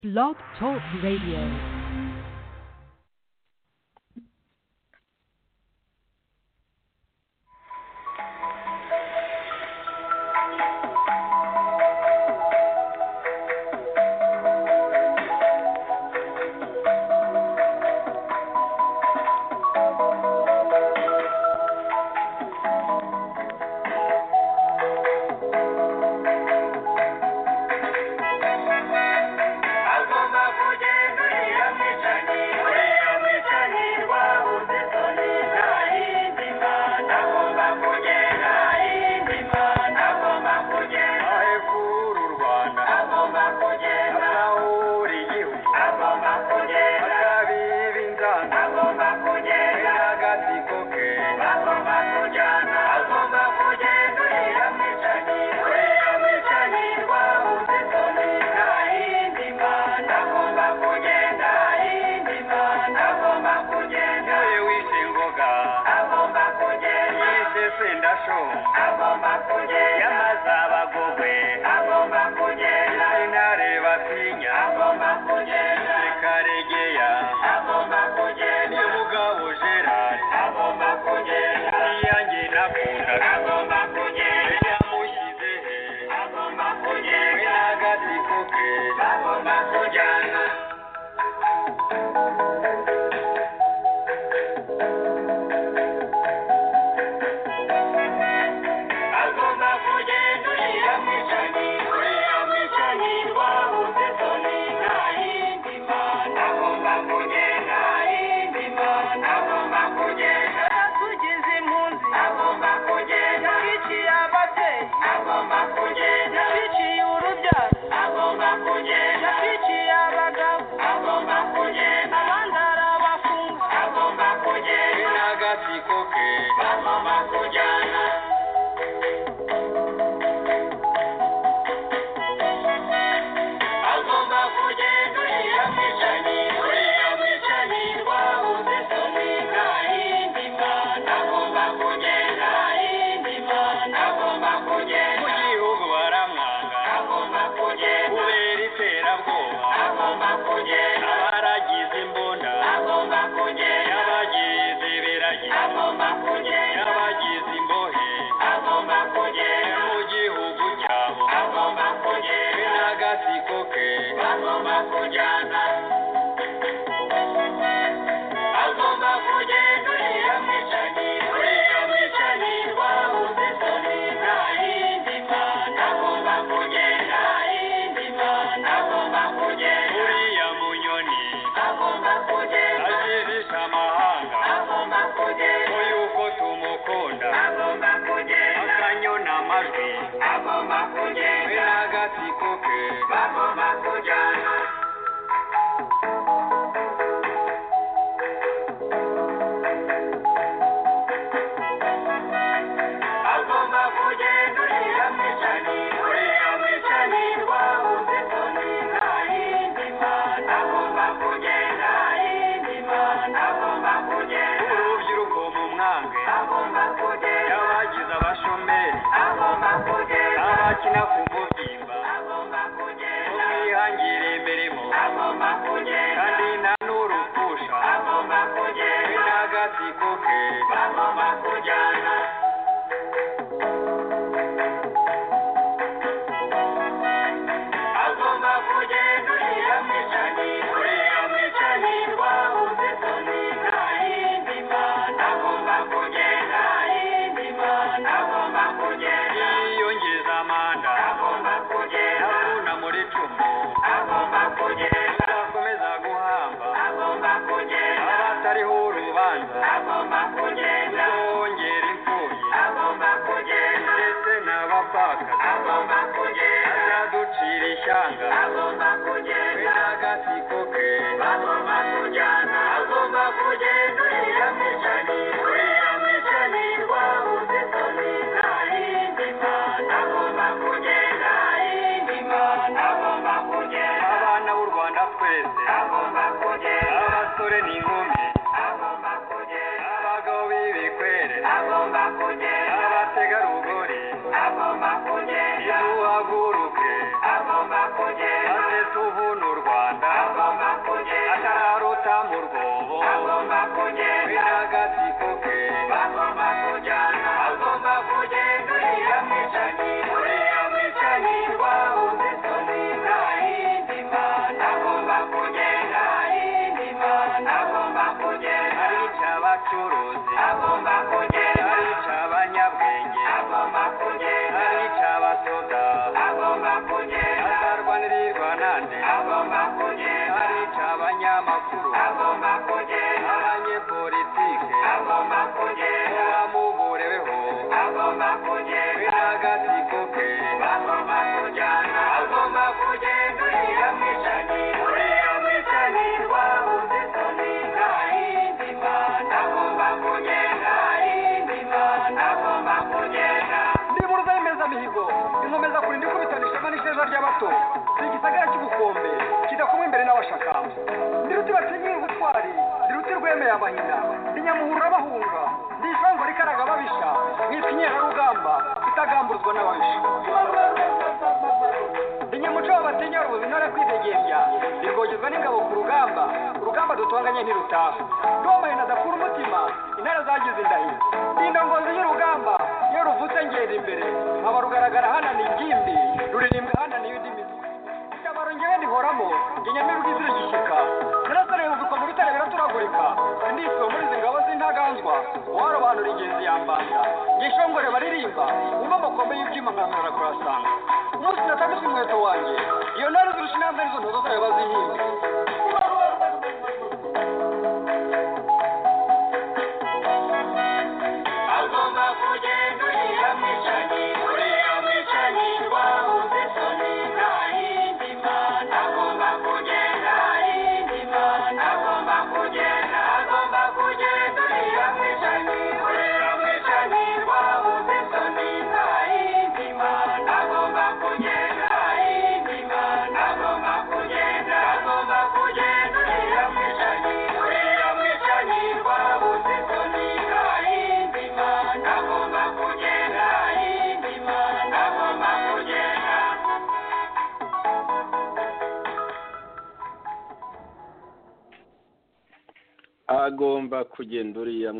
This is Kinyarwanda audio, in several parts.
Blog Talk Radio. Agomba kugenda, maze tubone u Rwanda. abacuruzi agomba kugenda, arica abanyabwenge agomba kugenda, arica abasoda agomba kugenda, azarwanirirwa nande agomba kugenda, arica abanyamakuru agomba kugenda, abanyepolitike agomba kugenda, uwamubureweho agomba kugenda, n'agatsiko ke agomba kujyana, agomba kugenda, uriya mwicanyi rwabuze isoni nta yindi mana, agomba kugenda, yindi mana agomba kugenda. Ndiburuza y'imezamihigo inkomeza kurinda ikubitanisha n'isheza ry'abato, si igisagara cy'ubukombe kidakumwe imbere n'abashakamba, ndiruti batinyira ubutwari, ndiruti rwemeye amahina, ndinyamuhurura bahunga, ndishongo rikaraga babisha, nkitwa inkerarugamba itagamburuzwa n'ababisha, inyamuco batinya rubuzi intore kwidegembya, ndirwogezwa n'ingabo ku rugamba, urugamba dutonganye ntirutaha, rwamahina adakura umutima, intare zagize indahiro, indongozi y'urugamba iyo ruvutse ngenda imbere, nkaba rugaragara hananiye ingimbi, ruririmba hananiye indi mitwe, icyabaro ngewe ndihoramo, ngenyamirwa izira igishyika, narasore yumvikwa mu rutare biraturagurika, sindisiwe muri izi ngabo z'intaganzwa, uwarobanura ingenzi yambanda, ngishongore baririmba, umva amakombe y'ibyuma nkamara kurasanga, umunsi natambitswe umuheto wanjye, iyo ntare zirusha intambwe nizo ntozo zayo bazihinga. Agomba kugenda uriya mwicanyi rwabuze isoni nta yindi mana, agomba kugenda, yindi mana agomba kugenda, agomba kugenda uriya mwicanyi rwabuze isoni nta yindi mana, agomba kugenda, yindi mana agomba kugenda, agomba kugenda uriya mwicanyi rwabuze isoni nta yindi mana, agomba kugenda, yindi mana agomba kugenda. agomba kugenda uriya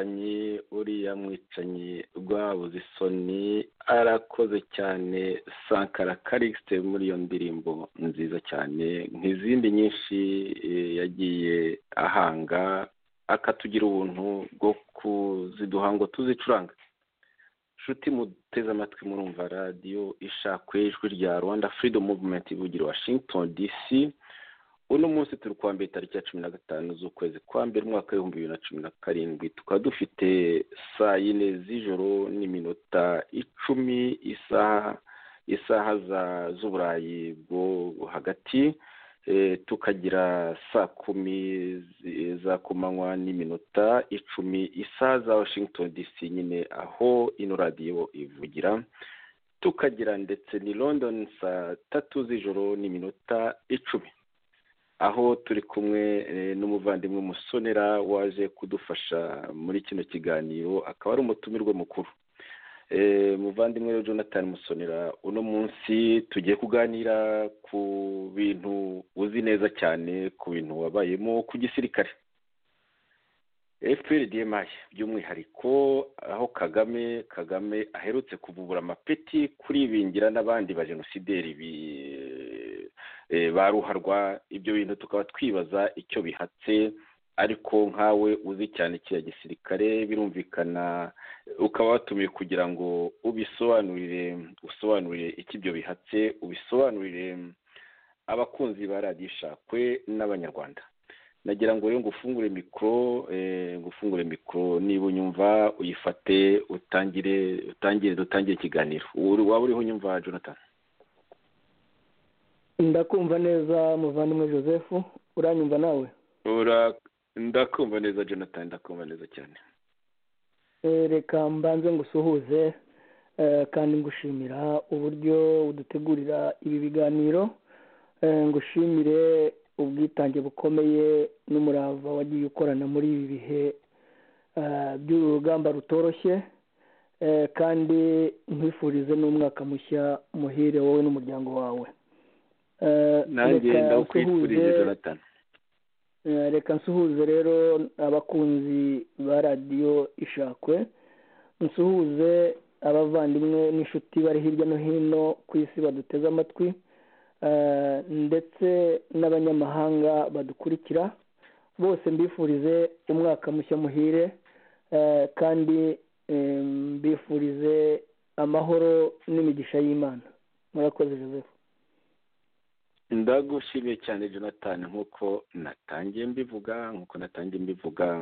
mwicanyi rwabuze isoni. Arakoze cyane Sankara Calixte muri iyo ndirimbo nziza cyane, nk'izindi nyinshi yagiye ahanga, akatugira ubuntu bwo kuziduha ngo tuzicuranga. Nshuti muteze amatwi, murumva radiyo ishakwe, ijwi rya Rwanda Freedom Movement ivugira Washington DC. uno munsi turi kuwa mbere tariki ya 15 z'ukwezi kwa mbere umwaka wa 2017, tukaba dufite saa 4 z'ijoro n'iminota 10 isaha z'uburayi bwo hagati, tukagira saa 10 za kumanywa n'iminota 10 isaha za Washington DC nyine aho ino radio ivugira, tukagira ndetse ni London saa 3 z'ijoro n'iminota 10, aho turi kumwe n'umuvandimwe Musonera waje kudufasha muri kino kiganiro, akaba ari umutumirwa mukuru. Muvandimwe Jonathan Musonera, uno munsi tugiye kuganira ku bintu uzi neza cyane, ku bintu wabayemo ku gisirikare FPRDMI by'umwihariko, aho Kagame aherutse kuvubura amapeti kuri ibingira n'abandi ba genocideri baruharwa. Ibyo bintu tukaba twibaza icyo bihatse, ariko nkawe uzi cyane kiriya gisirikare birumvikana, ukaba watumiye kugira ngo usobanurire iki ibyo bihatse, ubisobanurire abakunzi ba radiyo ishakwe n'abanyarwanda. Nagira ngo rero ngufungure mikoro niba unyumva uyifate, dutangire ikiganiro. Waba uriho unyumva Jonathan? Ndakumva neza muvandimwe Joseph, uranyumva nawe? Ndakumva neza Jonathan, ndakumva neza cyane. Reka mbanze ngusuhuze kandi ngushimira uburyo udutegurira ibi biganiro, ngushimire ubwitange bukomeye n'umurava wagiye ukorana muri ibi bihe by'urugamba rutoroshye, kandi nkwifurize n'umwaka mushya muhire wowe n'umuryango wawe. Nanjye ndakwifurije Jonathan. Reka nsuhuze rero abakunzi ba radiyo ishakwe, nsuhuze abavandimwe n'inshuti bari hirya no hino ku isi baduteze amatwi, ndetse n'abanyamahanga badukurikira bose mbifurize umwaka mushya muhire, kandi mbifurize amahoro n'imigisha y'Imana. Murakoze Joseph. Ndagushimiye cyane Jonathan, nk'uko natangiye mbivuga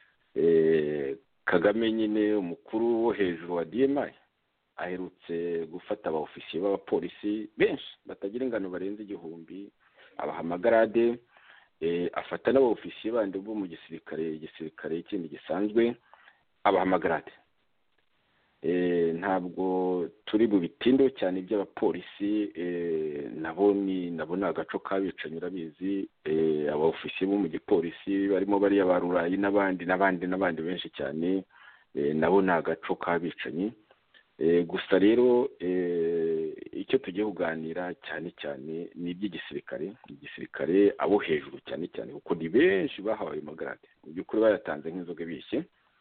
Kagame nyine umukuru wo hejuru wa DMI aherutse gufata abaofisiye b'abapolisi benshi batagira ingano barenze 1000, abahamagarade, afata n'abaofisiye bandi bo mu gisirikare ikindi gisanzwe abahamagarade. Ntabwo turi mu bitindo cyane by'abapolisi, nabo ni agaco kabicanyi urabizi, abaofisiye bo mu gipolisi barimo bari abarurayi n'abandi benshi cyane, nabo ni agaco kabicanyi. Gusa rero icyo tugiye kuganira cyane ni iby'igisirikare abo hejuru cyane kuko ni benshi bahawe amagarade mu by'ukuri bayatanze nk'inzoga bishye,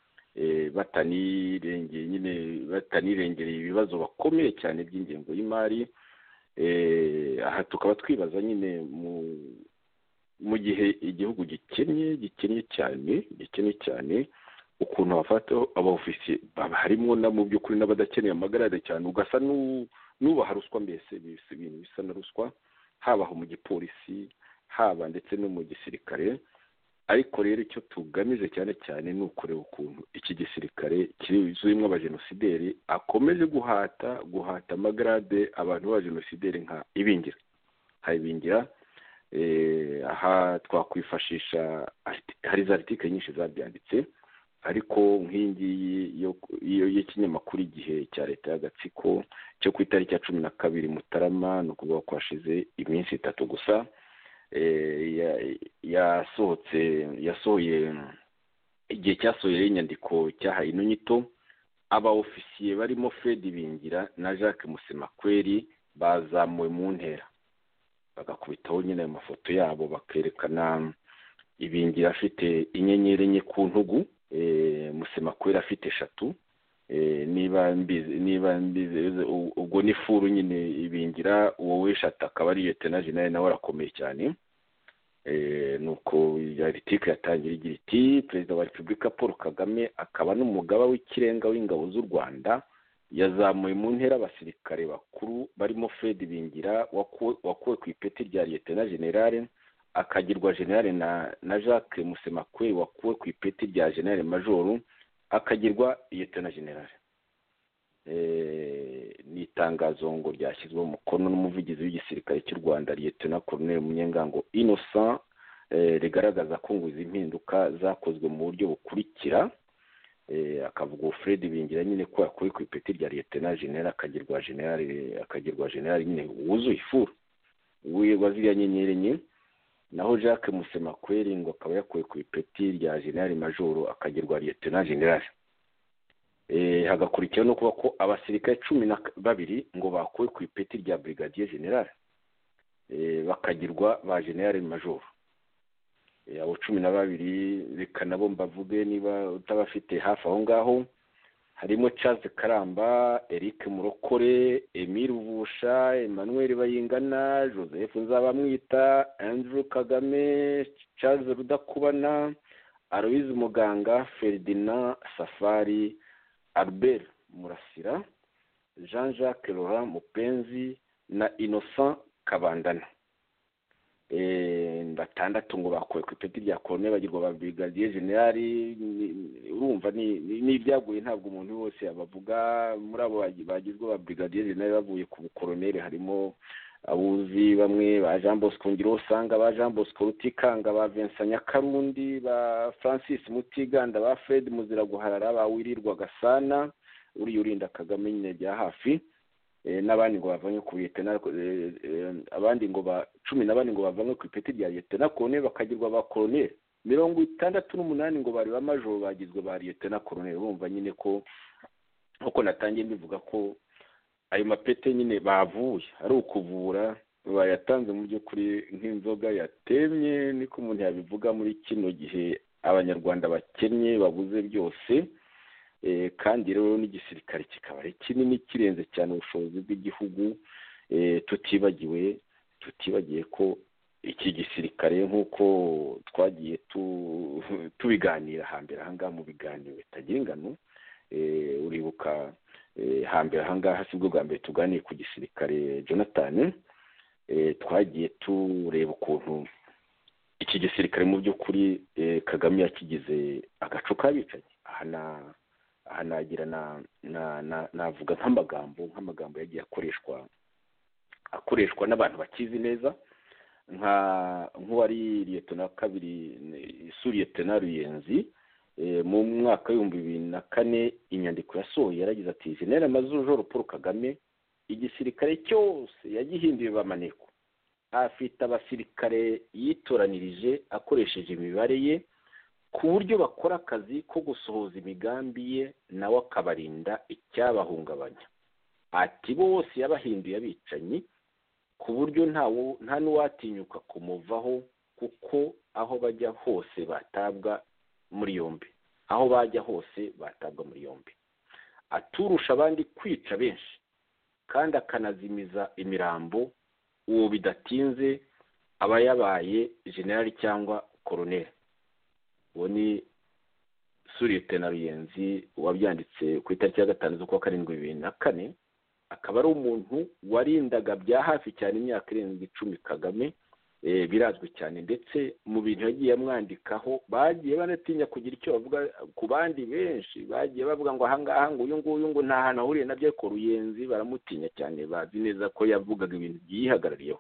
batanirengereye ibibazo bakomeye cyane by'ingengo y'imari. Aha tukaba twibaza nyine mu gihe igihugu gikennye cyane ukuntu bafata abaofisiye harimo na mu by'ukuri n'abadakeneye amagarade cyane, ugasa n'ubaha ruswa, mbese ibintu bisa na ruswa, haba mu gipolisi haba ndetse no mu gisirikare. Ariko rero icyo tugamije cyane ni ukureba ukuntu iki gisirikare kiruzuyemo abajenosideri akomeje guhata amagarade abantu b'abajenosideri nka Ibingira. Aha twakwifashisha, hari za article nyinshi zabyanditse, ariko nk'ingiyi y'ikinyamakuru Igihe cya leta y'agatsiko cyo ku itariki ya 12 Mutarama, no kuvuga ko hashize iminsi 3 gusa, yasohoye igihe cyasohoye inyandiko cyahaye ino nyito abaofisiye barimo Fred Ibingira na Jacques Musemakweli bazamuwe mu ntera, bagakubitaho nyine amafoto yabo bakerekana Ibingira afite inyenyeri enye ku ntugu, Musemakweli afite 3, niba mbizi ubwo ni furu nyine. Ibingira uwo wishata akaba ari Lieutenant General nawe arakomeye cyane. Nuko article yatangira igira iti Perezida wa Repubulika Paul Kagame akaba n'umugaba w'ikirenga w'ingabo z'u Rwanda yazamuye mu ntera abasirikare bakuru barimo Fred Ibingira wakuwe ku ipeti rya Lieutenant General, akagirwa General na Jacques Musemakweli wakuwe ku ipeti rya General Major, akagirwa Lieutenant General. Ni itangazo ngo ryashyizwe mu mukono n'umuvugizi w'igisirikare cy'u Rwanda Lieutenant Colonel Munyengango Innocent, rigaragaza ko ngo izi mpinduka zakozwe mu buryo bukurikira. Akavuga Fred Ibingira nyine ko yakuwe ku ipeti rya Lieutenant General akagirwa General nyine wuzuye ifuru waziriya nyenyeri enye, naho Jacques Musemakweli ngo akaba yakuwe ku ipeti rya General Major akagirwa Lieutenant General. Hagakurikiraho no kuba ko abasirikare 12 ngo bakuwe ku ipeti rya Brigadier General, bakagirwa ba General Major. Abo 12 reka nabo mbavuge niba utabafite hafi aho ngaho, harimo Charles Karamba, Eric Murokore, Emile Vusha, Emmanuel Bayingana, Joseph Nzabamwita, Andrew Kagame, Charles Rudakubana, Aloise Muganga, Ferdinand Safari, Albert Murasira, Jean-Jacques Laurent Mupenzi na Innocent Kabandana. 6 ngo bakuwe ku ipeti rya Colonel bagirwa ba Brigadier General. Urumva ni ibyaguye, ntabwo umuntu wose abavuga. Muri abo bagizwe ba Brigadier General bavuye ku Colonel harimo abuzi bamwe ba Jean Bosco Ngirosanga, ba Jean Bosco Rutikanga, ba Vincent Nyakarundi, ba Francis Mutiganda, ba Fred Muziraguharara, ba Wirirwa Gasana uri urinda Kagame nyine bya hafi, n'abandi ngo bavanye ku Lieutenant, abandi ngo ba 14 ngo bavanye ku ipeti rya Lieutenant Colonel bakagirwa ba Colonel. 68 ngo bari ba Major bagizwe ba Lieutenant Colonel. Urumva nyine ko uko natangiye mbivuga ko ayo mapete nyine bavuye ari ukuvura, bayatanze mu by'ukuri nk'inzoga yatemye, niko umuntu yabivuga muri kino gihe abanyarwanda bakennye babuze byose. Kandi rero n'igisirikare kikaba ari kinini kirenze cyane ubushobozi bw'igihugu. Tutibagiye ko iki gisirikare nk'uko twagiye tubiganira hambere ahangaha mu biganiro bitagira ingano, uribuka hambere ahangaha si bwo bwa mbere tuganiye ku gisirikare Jonathan, twagiye tureba ukuntu iki gisirikare mu by'ukuri Kagame yakigize agaco k'abicanyi. aha nagira navuga nk'amagambo yagiye akoreshwa n'abantu bakizi neza, nk'uwari liyetona kabiri Liyetona Ruyenzi mu mwaka w'2004 inyandiko yasohoye yaragize ati General Major Paul Kagame igisirikare cyose yagihinduye bamaneko, afite abasirikare yitoranirije akoresheje imibare ye ku buryo bakora akazi ko gusohoza imigambi ye nawe akabarinda icyabahungabanya. Ati bose yabahinduye abicanyi ku buryo nta n'uwatinyuka kumuvaho, kuko aho bajya hose batabwa muri yombi, aho bajya hose batabwa muri yombi. Aturusha abandi kwica benshi kandi akanazimiza imirambo, uwo bidatinze aba yabaye generali cyangwa koroneli. uwo ni Liyetona Ruyenzi wabyanditse ku itariki ya 5 z'ukwa 7/2004. akaba ari umuntu warindaga bya hafi cyane imyaka irenga 10 Kagame, birazwi cyane, ndetse mu bintu yagiye amwandikaho bagiye banatinya kugira icyo bavuga ku bandi benshi, bagiye bavuga ngo ahangaha ngo uyu nguyu ngo nta hantu ahuriye nabyo, ariko Ruyenzi baramutinya cyane, bazi neza ko yavugaga ibintu byihagarariyeho.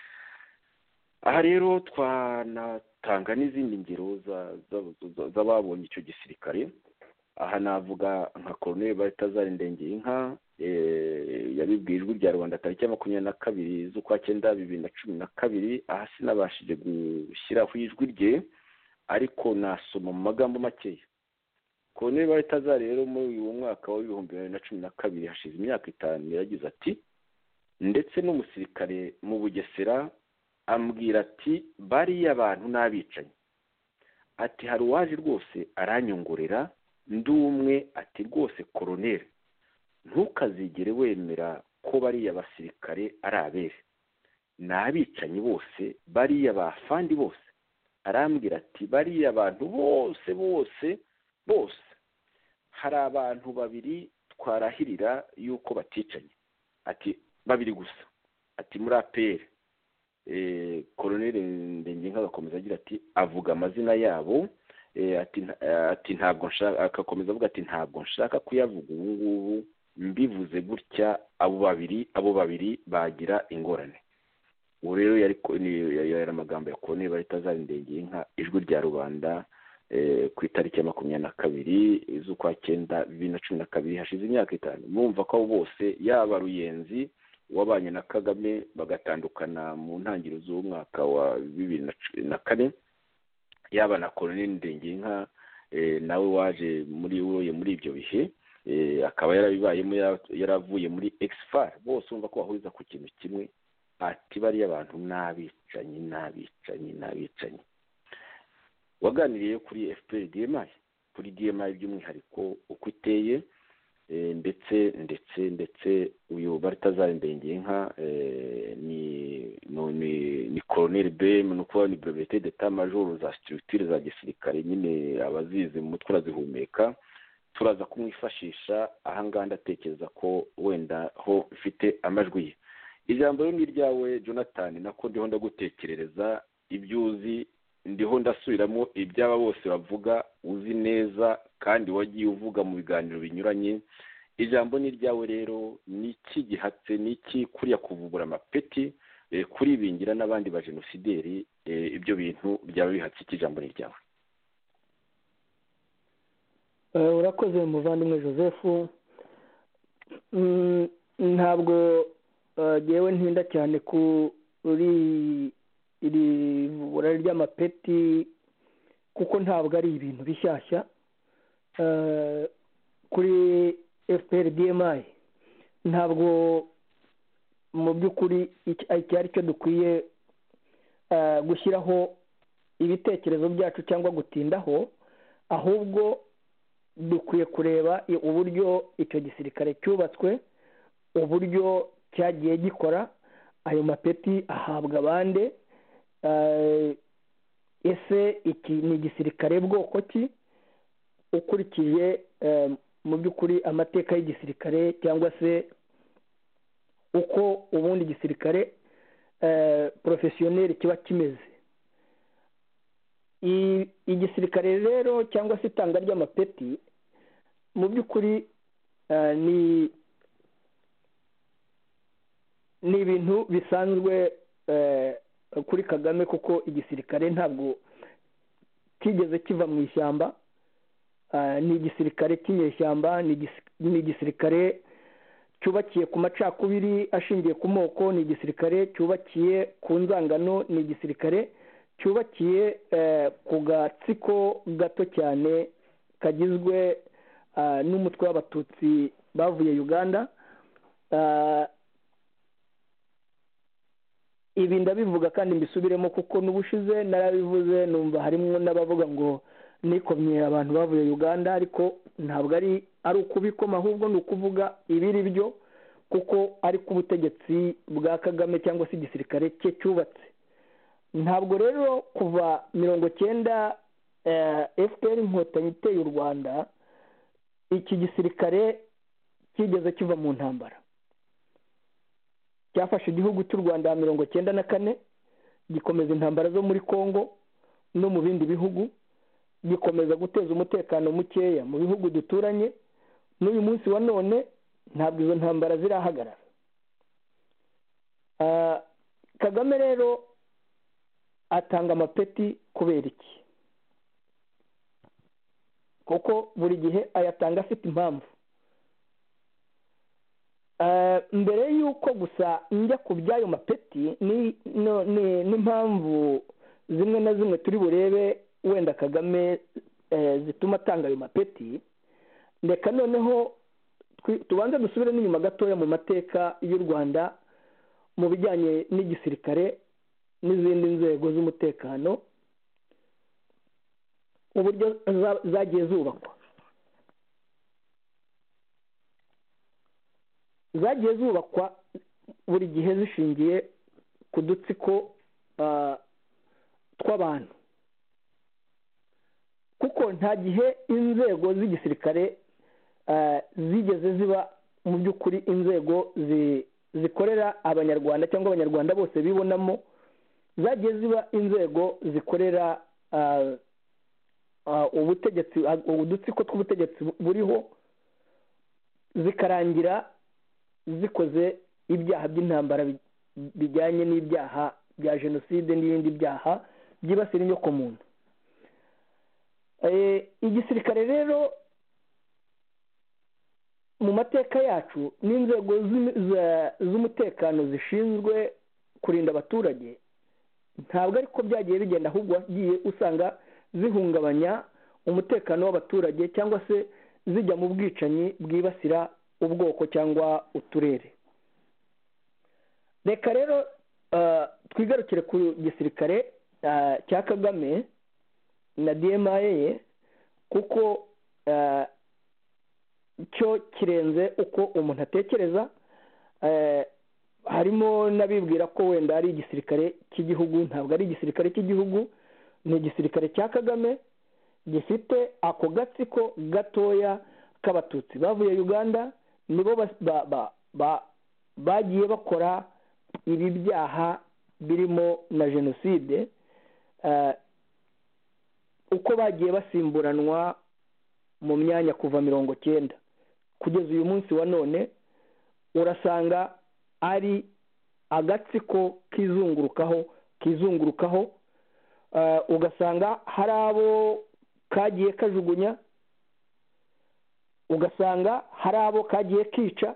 Aha rero twanatanga n'izindi ngero z'ababonye icyo gisirikare. aha navuga nka Colonel Balthazar Ndengiyinka, yabibwiye Ijwi rya Rwanda tariki ya 22 z'ukwa 9 2012. aha sinabashije gushyiraho ijwi rye, ariko nasoma mu magambo makeya. Colonel Balthazar rero muri uyu mwaka wa 2012 hashize imyaka 5, yagize ati ndetse n'umusirikare mu Bugesera ambwira ati bariya abantu n'abicanyi. Ati hari uwaje rwose aranyongorera ndumwe, ati rwose Colonel ntukazigere wemera ko bariya basirikare ari abere, n'abicanyi bose bariya bafandi bose. Arambwira ati bariya abantu bose hari abantu babiri twarahirira yuko baticanye, ati babiri gusa, ati muri APR. Colonel Ndengiyinka agakomeza agira ati avuga amazina yabo, ati ntabwo nshaka, akakomeza avuga ati ntabwo nshaka kuyavuga ubu ngubu, mbivuze gutya abo babiri bagira ingorane. ubu rero yari amagambo ya Colonel Balthazar Ndengiyinka, Ijwi rya Rubanda, ku itariki ya 22 z'ukwa 9 2012, hashize imyaka 5. Mwumva ko bose yaba Ruyenzi wabanye na Kagame bagatandukana mu ntangiriro z'umwaka wa 2004, yaba na Colonel Ndengiyinka nawe waje muri ibyo bihe, akaba yarabibayemo, yaravuye muri Exfar. bose umva ko bahuriza ku kintu kimwe, ati bariya abantu n'abicanyi. Waganiriye kuri FPR-DMI, kuri DMI by'umwihariko uko iteye, ndetse uyu Balthazar Ndengiyinka ni Colonel BM, nuko ni brevet d'état major za structure za gisirikare, nyine abazize mu mutwe urazihumeka. turaza kumwifashisha ahangaha, ndatekereza ko wenda ho mfite amajwi ye. Ijambo ni ryawe Jonathan, nako ndiho ndagutekerereza ibyo uzi, ndiho ndasubiramo ibyaba bose bavuga uzi neza kandi wagiye uvuga mu biganiro binyuranye. Ijambo ni ryawe rero, niki gihatse, niki kuriya kuvubura amapeti kuri bingira n'abandi ba genocideri, ibyo bintu byaba bihatse iki? Ijambo ni ryawe. urakoze muvandimwe Joseph. ntabwo yewe ntinda cyane kuri iri vubura ry'amapeti, kuko ntabwo ari ibintu bishyashya kuri FPR-DMI. ntabwo mu by'ukuri iki ari cyo dukwiye gushyiraho ibitekerezo byacu cyangwa gutindaho, ahubwo dukwiye kureba uburyo icyo gisirikare cyubatswe, uburyo cyagiye gikora, ayo mapeti ahabwa abande, ese iki ni igisirikare bwoko ki ukurikije mu by'ukuri amateka y'igisirikare cyangwa se uko ubundi igisirikare porofesiyoneri kiba kimeze. Igisirikare rero cyangwa se itanga ry'amapeti mu by'ukuri ni ibintu bisanzwe kuri Kagame, kuko igisirikare ntabwo kigeze kiva mu ishyamba. Ni igisirikare cy'inyeshyamba, ni igisirikare cyubakiye ku macakubiri ashingiye ku moko, ni igisirikare cyubakiye ku nzangano, ni igisirikare cyubakiye ku gatsiko gato cyane kagizwe n'umutwe w'abatutsi bavuye Uganda. Ibi ndabivuga kandi mbisubiremo kuko n'ubushize narabivuze, numva harimo n'abavuga ngo nikomye abantu bavuye Uganda, ariko ntabwo ari ukubikoma, ahubwo ni ukuvuga ibiri byo, kuko ari ku butegetsi bwa Kagame cyangwa se igisirikare cye cyubatse. Ntabwo rero kuva 1990 FPR inkotanyi iteye u Rwanda, iki gisirikare kigeze kiva mu ntambara. Cyafashe igihugu cy'u Rwanda 1994, gikomeza intambara zo muri Kongo no mu bindi bihugu, gikomeza guteza umutekano mukeya mu bihugu duturanye. N'uyu munsi wa none ntabwo izo ntambara zirahagarara. Kagame rero atanga amapeti kubera iki? Kuko buri gihe ayatanga afite impamvu. Mbere y'uko gusa njya ku by'ayo mapeti n'impamvu zimwe na zimwe turi burebe wenda Kagame zituma atanga ayo mapeti, reka noneho tubanze dusubire n'inyuma gatoya mu mateka y'u Rwanda mu bijyanye n'igisirikare n'izindi nzego z'umutekano, uburyo zagiye zubakwa. Zagiye zubakwa buri gihe zishingiye ku dutsiko tw'abantu, kuko nta gihe inzego z'igisirikare zigeze ziba mu by'ukuri inzego zikorera abanyarwanda cyangwa abanyarwanda bose bibonamo. Zagiye ziba inzego zikorera ubutegetsi, udutsiko tw'ubutegetsi buriho, zikarangira zikoze ibyaha by'intambara bijyanye n'ibyaha bya jenoside n'ibindi byaha byibasira inyokomuntu. Igisirikare rero mu mateka yacu n'inzego z'umutekano zishinzwe kurinda abaturage ntabwo ariko byagiye bigenda, ahubwo wagiye usanga zihungabanya umutekano w'abaturage cyangwa se zijya mu bwicanyi bwibasira ubwoko cyangwa uturere. Reka rero twigarukire ku gisirikare cya Kagame na DMA, kuko cyo kirenze uko umuntu atekereza. Harimo n'abibwira ko wenda ari igisirikare cy'igihugu. Ntabwo ari igisirikare cy'igihugu, ni igisirikare cya Kagame gifite ako gatsiko gatoya k'abatutsi bavuye Uganda, nibo bagiye bakora ibi byaha birimo na jenoside. Uko bagiye basimburanwa mu myanya kuva 1990 kugeza uyu munsi wa none, urasanga ari agatsiko kizungurukaho. Ugasanga hari abo kagiye kajugunya, ugasanga hari abo kagiye kica,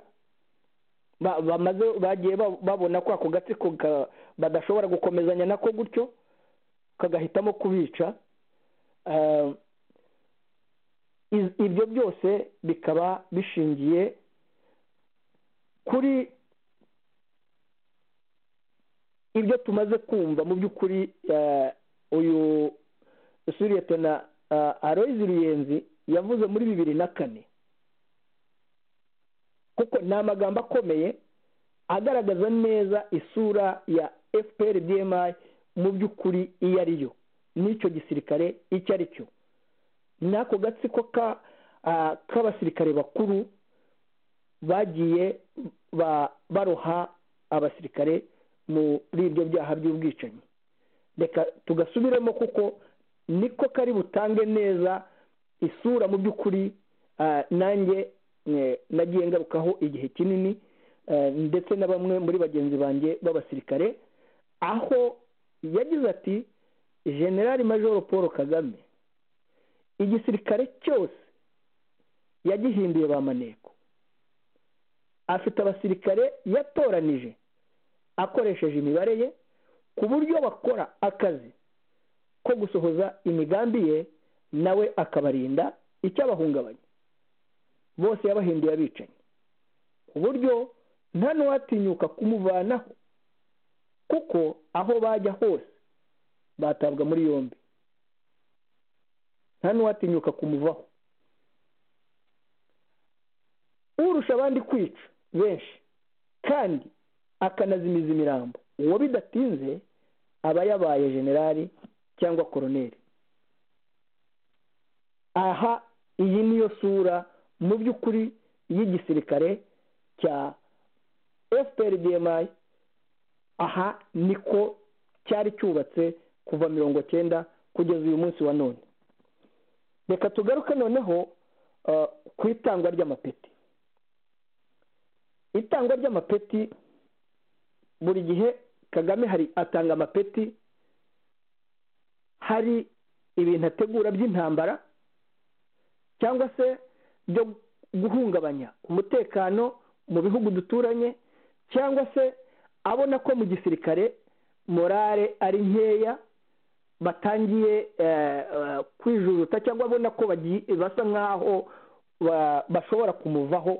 bagiye babona ko ako gatsiko badashobora gukomezanya nako gutyo, kagahitamo kubica. Ibyo byose bikaba bishingiye kuri ibyo tumaze kumva mu by'ukuri. Uyu Suriyetona Aloys Ruyenzi yavuze muri 2004, kuko ni amagambo akomeye agaragaza neza isura ya FPR DMI mu by'ukuri iyo ari yo n'icyo gisirikare icyo ari cyo. n'ako gatsiko k'abasirikare bakuru bagiye baroha abasirikare muri ibyo byaha by'ubwicanyi. Reka tugasubiremo kuko niko kari butange neza isura mu by'ukuri nanjye nagiye ngarukaho igihe kinini ndetse na bamwe muri bagenzi banjye b'abasirikare, aho yagize ati General Major Paul Kagame igisirikare cyose yagihinduye ba maneko, afite abasirikare yatoranije akoresheje imibare ye ku buryo bakora akazi ko gusohoza imigambi ye, nawe akabarinda icyabahungabanya. Bose yabahinduye abicanyi ku buryo nta n'uwatinyuka kumuvanaho, kuko aho bajya hose batabwa muri yombi, nta n'uwatinyuka kumuvaho. Urusha abandi kwica benshi kandi akanazimiza imirambo, uwo bidatinze aba yabaye generali cyangwa koroneri. Aha iyi niyo sura mu by'ukuri y'igisirikare cya FPR-DMI. Aha niko cyari cyubatse kuva 1990 kugeza uyu munsi wa none. Reka tugaruke noneho ku itangwa ry'amapeti. Itangwa ry'amapeti, buri gihe Kagame hari atanga amapeti, hari ibintu ategura by'intambara cyangwa se byo guhungabanya umutekano mu bihugu duturanye, cyangwa se abona ko mu gisirikare morale ari nkeya, batangiye kwijujuta, cyangwa abona ko basa nkaho bashobora kumuvaho,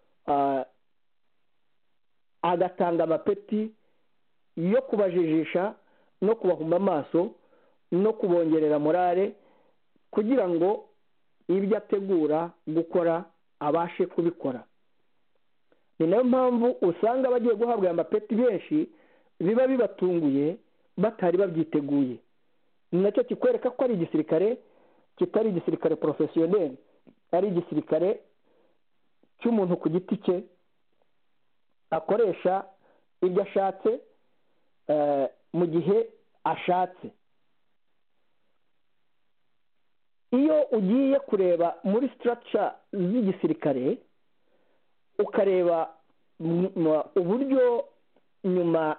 agatanga amapeti yo kubajijisha no kubahuma amaso no kubongerera morale kugira ngo ibyo ategura gukora abashe kubikora. Ni nayo mpamvu usanga bagiye guhabwa aya mapeti benshi biba bibatunguye batari babyiteguye. Ni nacyo kikwereka ko ari igisirikare kitari igisirikare professionnel, ari igisirikare cy'umuntu ku giti cye akoresha ibyo ashatse mu gihe ashatse. Iyo ugiye kureba muri structure z'igisirikare ukareba uburyo nyuma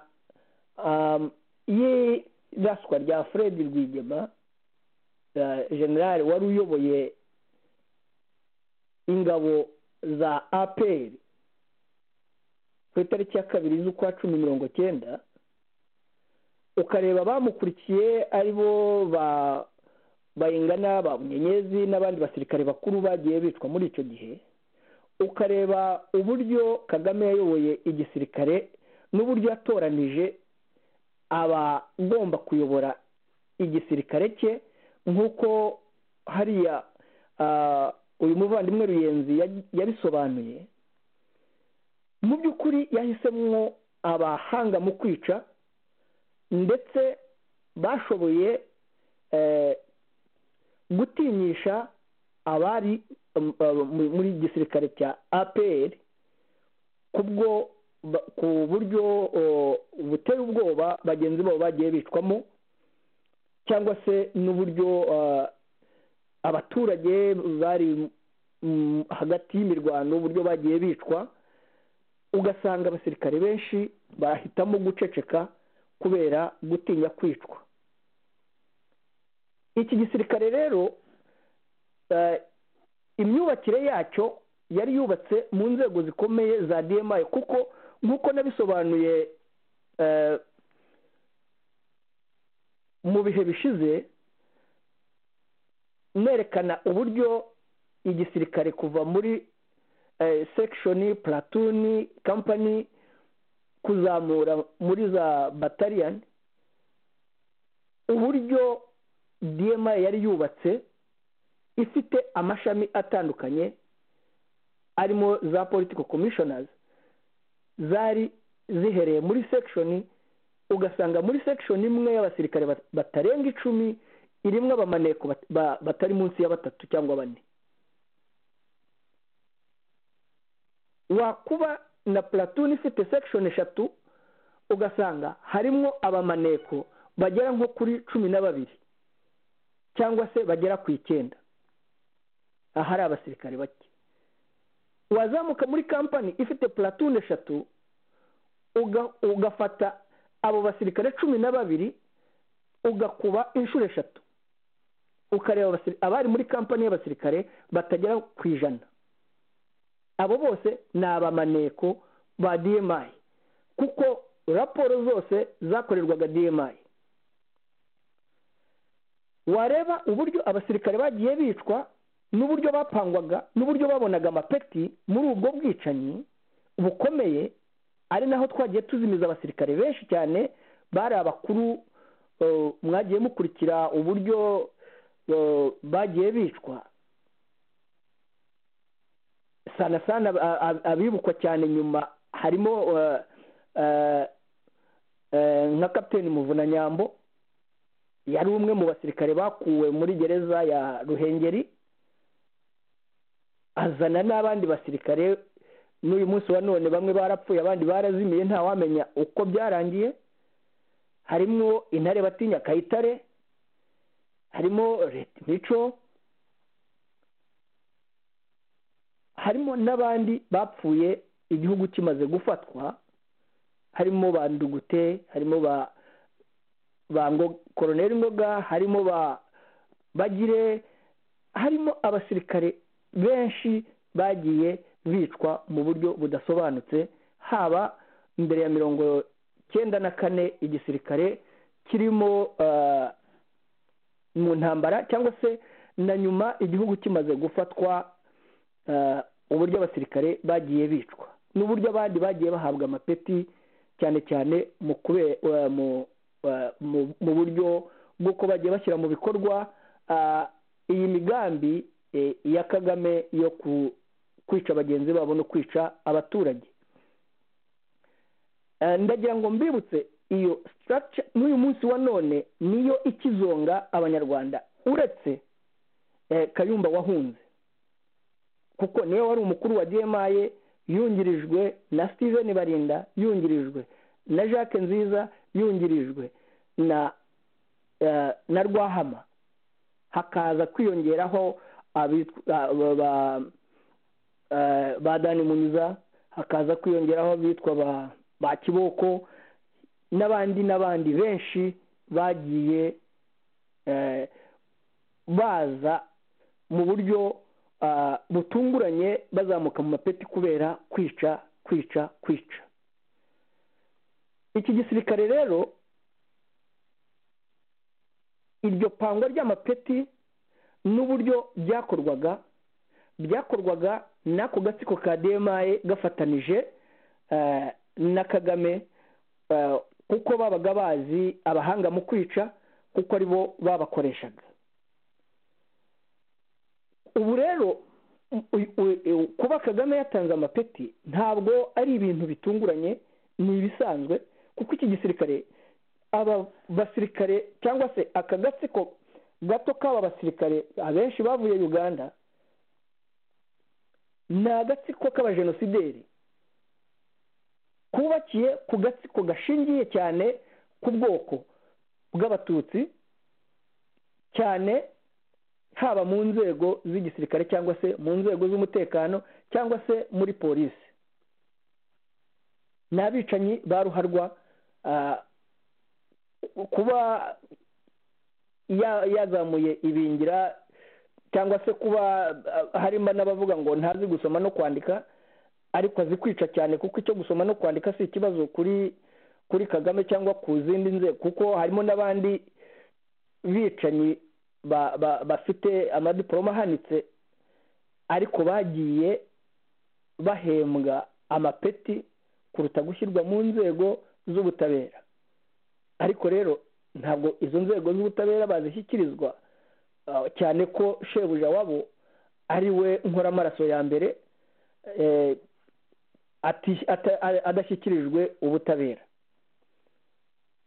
y'iraswa rya Fred Rwigema, general wari uyoboye ingabo za APR ku itariki ya 2 z'ukwa 10/19, ukareba bamukurikiye aribo Bayingana, ba Munyenyezi n'abandi basirikare bakuru bagiye bitwa muri icyo gihe, ukareba uburyo Kagame yayoboye igisirikare n'uburyo yatoranije abagomba kuyobora igisirikare cye, nk'uko hariya uyu muvandimwe Ruyenzi yabisobanuye. Mu by'ukuri yahisemo abahanga mu kwica ndetse bashoboye gutinyisha abari muri gisirikare cya APR ku buryo buteye ubwoba bagenzi babo bagiye bicwamo, cyangwa se n'uburyo abaturage bari hagati y'imirwano uburyo bagiye bicwa, ugasanga abasirikare benshi bahitamo guceceka kubera gutinya kwicwa. Iki gisirikare rero imyubakire yacyo yari yubatse mu nzego zikomeye za DMI, kuko nk'uko nabisobanuye mu bihe bishize nerekana uburyo igisirikare kuva muri section, platoon, company kuzamura muri za battalion, uburyo DMI yari yubatse ifite amashami atandukanye arimo za political commissioners zari zihereye muri section ugasanga muri section imwe y'abasirikare batarenga 10 irimwe abamaneko batari munsi ya 3 cyangwa 4. wakuba na platoon ifite section 3 ugasanga harimo abamaneko bagera nko kuri 12 cyangwa se bagera ku 9. ahari abasirikare bake. wazamuka muri company ifite platoon 3 ugafata abo basirikare 12 ugakuba inshuro 3 ukareba abari muri company y'abasirikare batagera ku 100. abo bose ni abamaneko ba DMI kuko raporo zose zakorerwaga DMI. wareba uburyo abasirikare bagiye bicwa n'uburyo bapangwaga n'uburyo babonaga amapeti muri ubwo bwicanyi bukomeye, ari naho twagiye tuzimiza abasirikare benshi cyane bari abakuru. mwagiye mukurikira uburyo bagiye bicwa sana abibukwa cyane nyuma harimo nka Kapiteni Muvunanyambo, yari umwe mu basirikare bakuwe muri gereza ya Ruhengeri, azana n'abandi basirikare. n'uyu munsi wa none bamwe barapfuye abandi barazimiye nta wamenya uko byarangiye. harimo Intare Batinya Kayitare, harimo Mico, harimo n'abandi bapfuye igihugu kimaze gufatwa, harimo ba Ndugute, harimo ba Colonel Ngoga, harimo Bagire, harimo abasirikare benshi bagiye bicwa mu buryo budasobanutse. haba mbere ya 94 igisirikare kirimo mu ntambara cyangwa se na nyuma igihugu kimaze gufatwa, uburyo abasirikare bagiye bicwa n'uburyo abandi bagiye bahabwa amapeti, cyane cyane mu buryo bw'uko bagiye bashyira mu bikorwa iyi migambi ya Kagame yo kwica bagenzi babo no kwica abaturage. ndagira ngo mbibutse iyo structure n'uyu munsi wa none niyo ikizonga abanyarwanda, uretse Kayumba wahunze kuko niwe wari umukuru wa DMI, yungirijwe na Steven Barinda, yungirijwe na Jacques Nziza, yungirijwe na Rwahama. hakaza kwiyongeraho ba Dani Munyuza, hakaza kwiyongeraho bitwa ba Kiboko n'abandi benshi bagiye baza mu buryo butunguranye bazamuka mu mapeti kubera kwica. iki gisirikare rero, iryo pangwa ry'amapeti n'uburyo byakorwaga n'ako gatsiko ka DMI gafatanije na Kagame, kuko babaga bazi abahanga mu kwica kuko ari bo babakoreshaga. ubu rero kuba Kagame yatanze amapeti ntabwo ari ibintu bitunguranye, ni ibisanzwe kuko iki gisirikare, aba basirikare cyangwa se aka gatsiko gato k'aba basirikare abenshi bavuye Uganda, ni agatsiko k'abajenosideri kubakiye ku gatsiko gashingiye cyane ku bwoko bw'abatutsi, cyane haba mu nzego z'igisirikare cyangwa se mu nzego z'umutekano cyangwa se muri polisi. n'abicanyi baruharwa. kuba yazamuye ibingira cyangwa se kuba harimo n'abavuga ngo ntazi gusoma no kwandika, ariko azi kwica cyane, kuko icyo gusoma no kwandika si ikibazo kuri Kagame cyangwa ku zindi nzego, kuko harimo n'abandi bicanyi bafite amadiploma ahanitse ariko bagiye bahembwa amapeti kuruta gushyirwa mu nzego z'ubutabera. ariko rero ntabwo izo nzego z'ubutabera bazishyikirizwa, cyane ko shebuja wabo ari we nkoramaraso ya mbere adashyikirijwe ubutabera.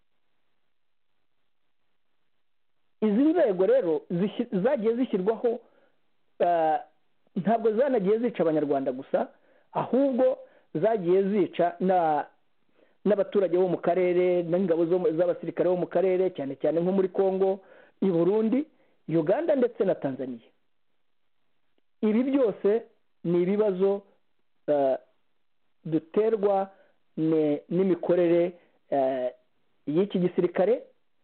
nzego rero zagiye zishyirwaho ntabwo zanagiye zica abanyarwanda gusa, ahubwo zagiye zica n'abaturage bo mu karere n'ingabo z'abasirikare bo mu karere, cyane cyane nko muri Congo, i Burundi, Uganda ndetse na Tanzania. Ibi byose ni ibibazo duterwa n'imikorere y'iki gisirikare,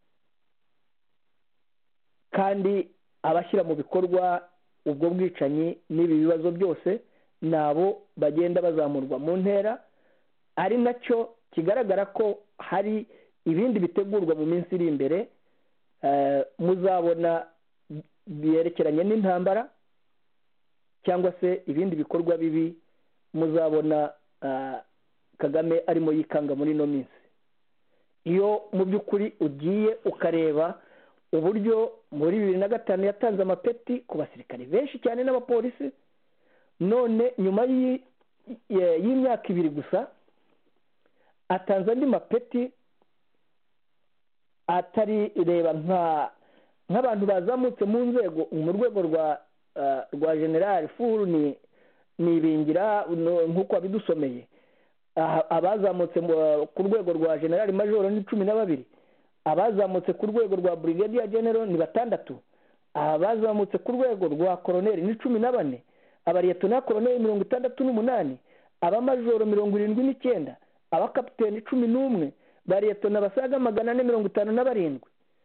kandi abashyira mu bikorwa ubwo bwicanyi n'ibi bibazo byose nabo bagenda bazamurwa mu ntera, ari nacyo kigaragara ko hari ibindi bitegurwa mu minsi iri imbere muzabona byerekeranye n'intambara cyangwa se ibindi bikorwa bibi muzabona Kagame arimo yikanga muri ino minsi. Iyo mu by'ukuri ugiye ukareba uburyo muri 2005 yatanze amapeti ku basirikare benshi cyane n'abapolisi, none nyuma y'imyaka 2 gusa atanze andi mapeti atari reba nk'abantu bazamutse mu nzego mu rwego rwa general furu nibingira nk'uko abidusomeye, abazamutse ku rwego rwa general major ni 12, abazamutse ku rwego rwa brigadier general ni 6, abazamutse ku rwego rwa colonel ni 14, abariyetona colonel 68, abamajoro 79, abakapiteni 11, bariyetona basaga 457.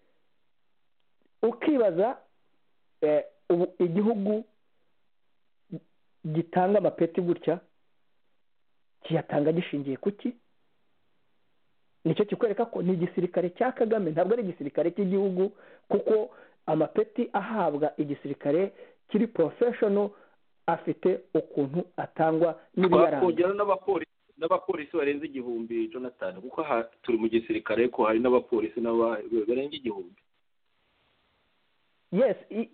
Ukibaza igihugu gitanga amapeti gutya kiyatanga gishingiye kuki? Nicyo kikwereka ko ni igisirikare cya Kagame, ntabwo ari igisirikare cy'igihugu, kuko amapeti ahabwa igisirikare kiri professional afite ukuntu atangwa n'ibiyaranga. N'abapolisi barenze 1000, Jonathan, kuko aha turi mu gisirikare ko hari n'abapolisi barenze 1000. Yes,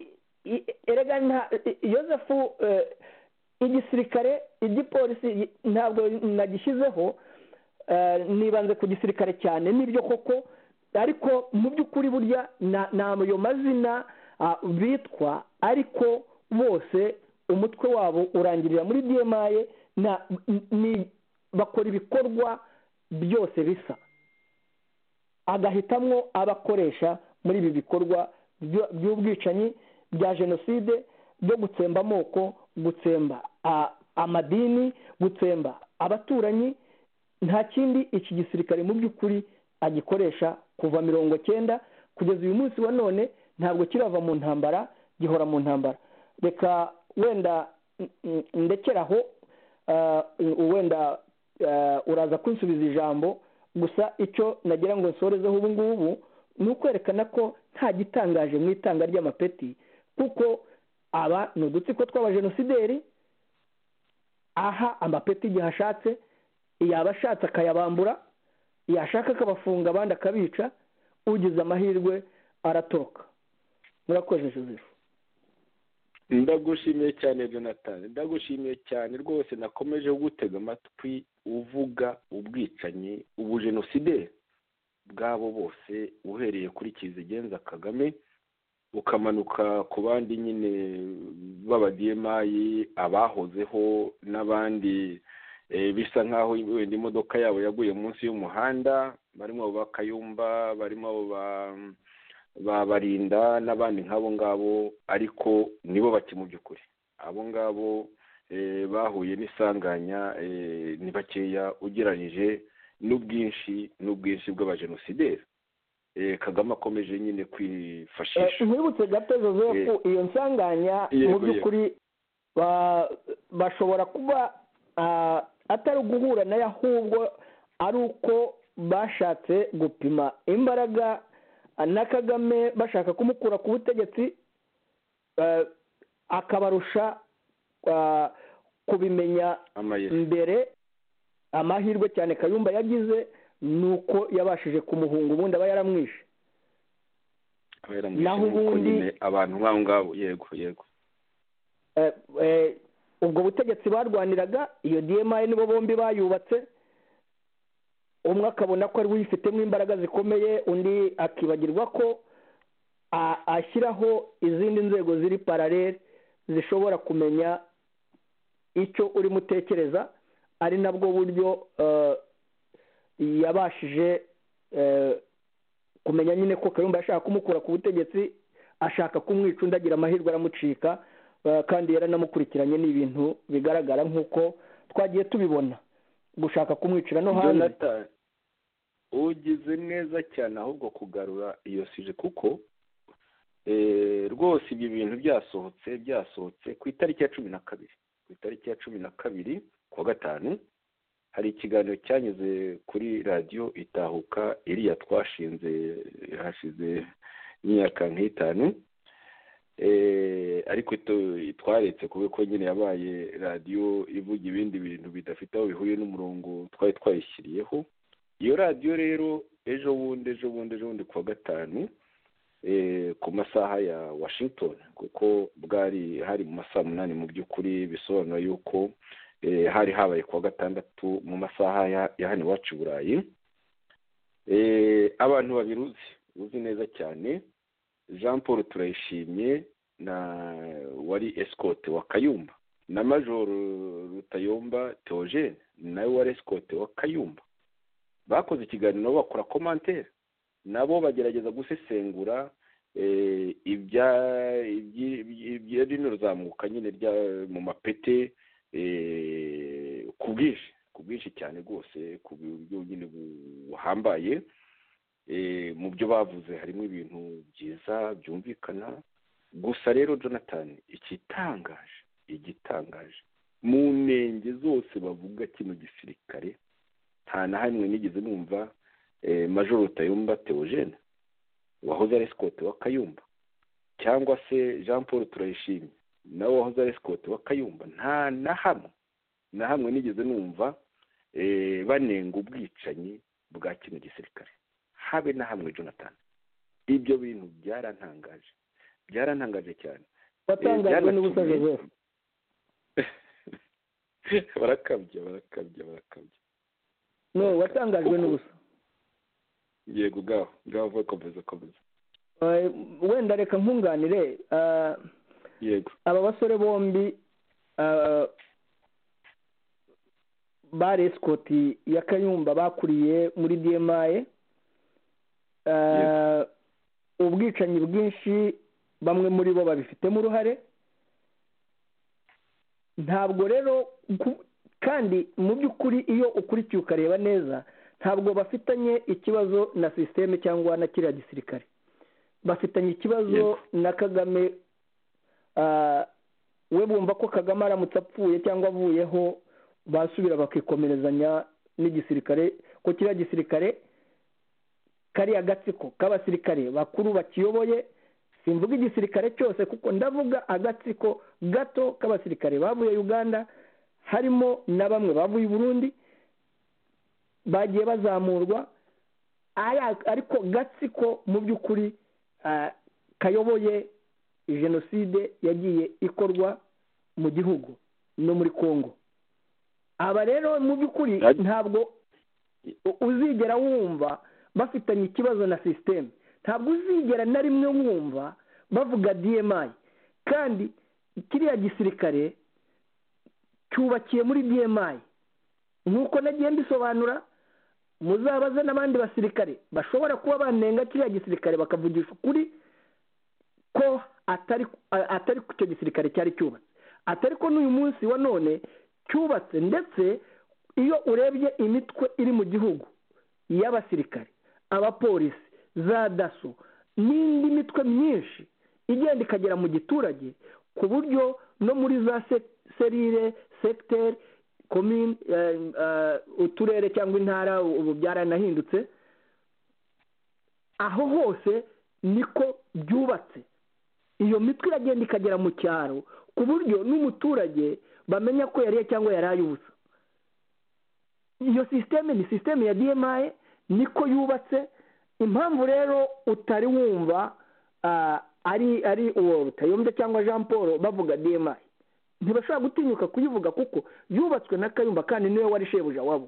erega Yosefu, igisirikare igipolisi ntabwo nagishyizeho, nibanze ku gisirikare cyane n'ibyo koko, ariko mu by'ukuri burya n'ayo mazina bitwa, ariko bose umutwe wabo urangirira muri DMI, bakora ibikorwa byose bisa, agahitamwo abakoresha muri ibi bikorwa by'ubwicanyi bya jenoside, byo gutsemba amoko, gutsemba amadini, gutsemba abaturanyi. Nta kindi iki gisirikare mu by'ukuri agikoresha kuva 90 kugeza uyu munsi wa none, ntabwo kirava mu ntambara, gihora mu ntambara. Reka wenda ndekeraho, wenda uraza kunsubiza ijambo, gusa icyo nagira ngo nsorezeho ubu ngubu ni ukwerekana ko nta gitangaje mu itanga ry'amapeti, kuko aba ni udutsiko tw'abajenosideri, aha amapeti igihe ashatse, yaba ashatse akayabambura, yashaka akabafunga abandi akabica, ugize amahirwe aratoroka. Murakoze Joseph. Ndagushimiye cyane Jonathan, ndagushimiye cyane rwose, nakomeje gutega amatwi uvuga ubwicanyi, ubujenosideri bwabo bose, uhereye kuri Kizigenza Kagame ukamanuka ku bandi nyine baba DMI, abahozeho n'abandi bisa nkaho wenda imodoka yabo yaguye munsi y'umuhanda, barimo bakayumba, barimo babarinda n'abandi nk'abo ngabo, ariko nibo bake mu by'ukuri. Abo ngabo bahuye n'isanganya ni bakeya ugereranyije n'ubwinshi bw'abajenosideri Kagame akomeje nyine kwifashisha. Nkwibutse gato Joseph, iyo nsanganya mu by'ukuri bashobora kuba atari uguhura nayo, ahubwo ari uko bashatse gupima imbaraga na Kagame, bashaka kumukura ku butegetsi, akabarusha kubimenya mbere. Amahirwe cyane Kayumba yagize nuko yabashije kumuhunga, ubundi aba yaramwishe. Naho ubundi abantu nk'abo ngabo, yego ubwo butegetsi barwaniraga, iyo DMI nibo bombi bayubatse, umwe akabona ko ari uyifitemo imbaraga zikomeye, undi akibagirwa ko ashyiraho izindi nzego ziri paralele zishobora kumenya icyo urimo utekereza, ari nabwo buryo yabashije kumenya nyine ko Kayumba yashaka kumukura ku butegetsi, ashaka kumwica, undi agira amahirwe aramucika, kandi yaranamukurikiranye n'ibintu bigaragara nk'uko twagiye tubibona, gushaka kumwicira no hanze. ugize neza cyane ahubwo kugarura iyo sije, kuko rwose ibyo bintu byasohotse ku itariki ya 12 kuwa gatanu. hari ikiganiro cyanyuze kuri radiyo Itahuka iriya twashinze hashize imyaka nk'itanu, ariko twaretse kubera ko nyine yabaye radiyo ivuga ibindi bintu bidafite aho bihuye n'umurongo twari twayishyiriyeho. iyo radiyo rero ejo bundi kuwa gatanu ku masaha ya Washington, kuko bwari hari mu masaha 8 mu by'ukuri, bisobanura yuko hari habaye kuwa gatandatu mu masaha ya hano iwacu i Burayi. Abantu babiri uzi neza cyane, Jean Paul Turayishimye na wari escorte wa Kayumba, na Major Rutayomba Theogene nawe wari escorte wa Kayumba, bakoze ikiganiro bakora commentaire, nabo bagerageza gusesengura ibya rino zamuka nyine rya mu mapete ku bwinshi cyane rwose, ku buryo nyine buhambaye. Mu byo bavuze harimo ibintu byiza byumvikana, gusa rero Jonathan, igitangaje mu ntenge zose bavuga kino gisirikare, nta na hamwe nigeze numva Major Rutayomba Theogene wahoze ari escorte wa Kayumba, cyangwa se Jean Paul Turayishimye nawe wahoze ari escorte wa Kayumba, nta na hamwe nigeze numva banenga ubwicanyi bwa kino gisirikare, habe na hamwe Jonathan. Ibyo bintu byarantangaje cyane. Watangajwe n'ubusa Joseph? barakabye. No, watangajwe n'ubusa. Yego gaho komeza. Wenda reka nkunganire. Yego. Aba basore bombi bari escort ya Kayumba bakuriye muri DMI. Ubwicanyi bwinshi bamwe muri bo babifitemo uruhare. Ntabwo rero, kandi mu by'ukuri iyo ukurikiye ukareba neza, ntabwo bafitanye ikibazo na systeme cyangwa na kiriya gisirikare, bafitanye ikibazo na Kagame. We bumva ko Kagame aramutse apfuye cyangwa avuyeho basubira bakikomerezanya n'igisirikare, ko kiriya gisirikare kariya agatsiko k'abasirikare bakuru bakiyoboye, simvuga igisirikare cyose kuko ndavuga agatsiko gato k'abasirikare bavuye Uganda, harimo na bamwe bavuye Burundi bagiye bazamurwa, ariko gatsiko mu by'ukuri kayoboye jenoside yagiye ikorwa mu gihugu no muri Kongo. Aba rero mu by'ukuri ntabwo uzigera wumva bafitanye ikibazo na systeme, ntabwo uzigera na rimwe wumva bavuga DMI, kandi kiriya gisirikare cyubakiye muri DMI. Nk'uko nagiye mbisobanura, muzabaze n'abandi basirikare bashobora kuba banenga kiriya gisirikare bakavugisha ukuri ko atari icyo gisirikare cyari cyubatse, atari ko n'uyu munsi wa none cyubatse. Ndetse iyo urebye imitwe iri mu gihugu y'abasirikare, abapolisi, za daso n'indi mitwe myinshi igenda ikagera mu giturage, ku buryo no muri za serire, secteur, commune, uturere cyangwa intara ubu byaranahindutse, aho hose niko byubatse. Iyo mitwe iragenda ikagera mu cyaro ku buryo n'umuturage bamenya ko yariye cyangwa yaraye ubusa. Iyo systeme ni systeme ya DMI, niko yubatse. Impamvu rero utari wumva ari uwo Rutayomba cyangwa Jean Paul bavuga DMI, ntibashobora gutinyuka kuyivuga kuko yubatswe na Kayumba, kandi niwe wari shebuja wabo,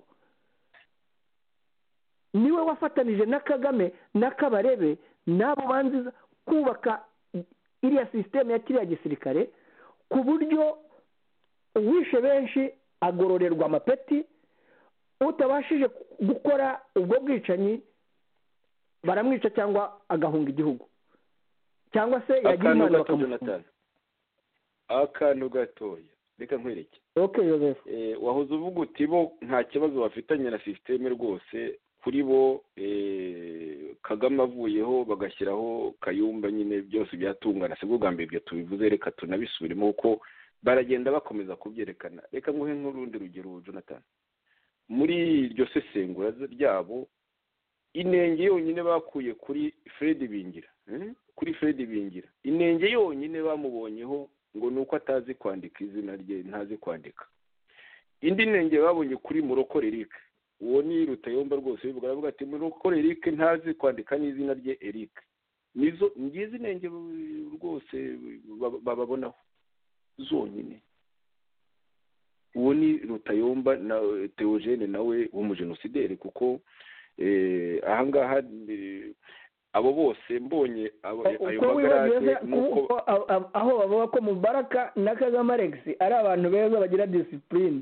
niwe wafatanije na Kagame na Kabarebe n'abo banziza kubaka iriya sisiteme ya kiriya gisirikare ku buryo uwishe benshi agororerwa amapeti, utabashije gukora ubwo bwicanyi baramwica cyangwa agahunga igihugu, cyangwa se yagira imana bakamufunga. Akantu gatoya reka nkwereke. Joseph, wahoze uvuga uti bo nta kibazo bafitanye na sisiteme rwose, kuri bo Kagame avuyeho bagashyiraho Kayumba, nyine byose byatungana. Si bwo bwa mbere ibyo tubivuze, reka tunabisubiremo kuko baragenda bakomeza kubyerekana. Reka nguhe nk'urundi rugero Jonathan. Muri iryo sesengura ryabo, inenge yonyine bakuye kuri Fred Bingira, inenge yonyine bamubonyeho ngo ni uko atazi kwandika izina rye, ntazi kwandika. Indi nenge babonye kuri Murokore Eric, uwo ni Rutayomba rwose, baravuga ati Murokore Eric ntazi kwandika n'izina rye Eric. Nizo ngizi nenge rwose bababonaho zonyine. Uwo ni Rutayomba na Theogene nawe w'umujenosideri, kuko ahangaha abo bose mbonye ayo magarade nuko aho bavuga ko Mubaraka na Kagame Alex ari abantu beza bagira discipline.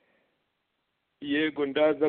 Yego ndaza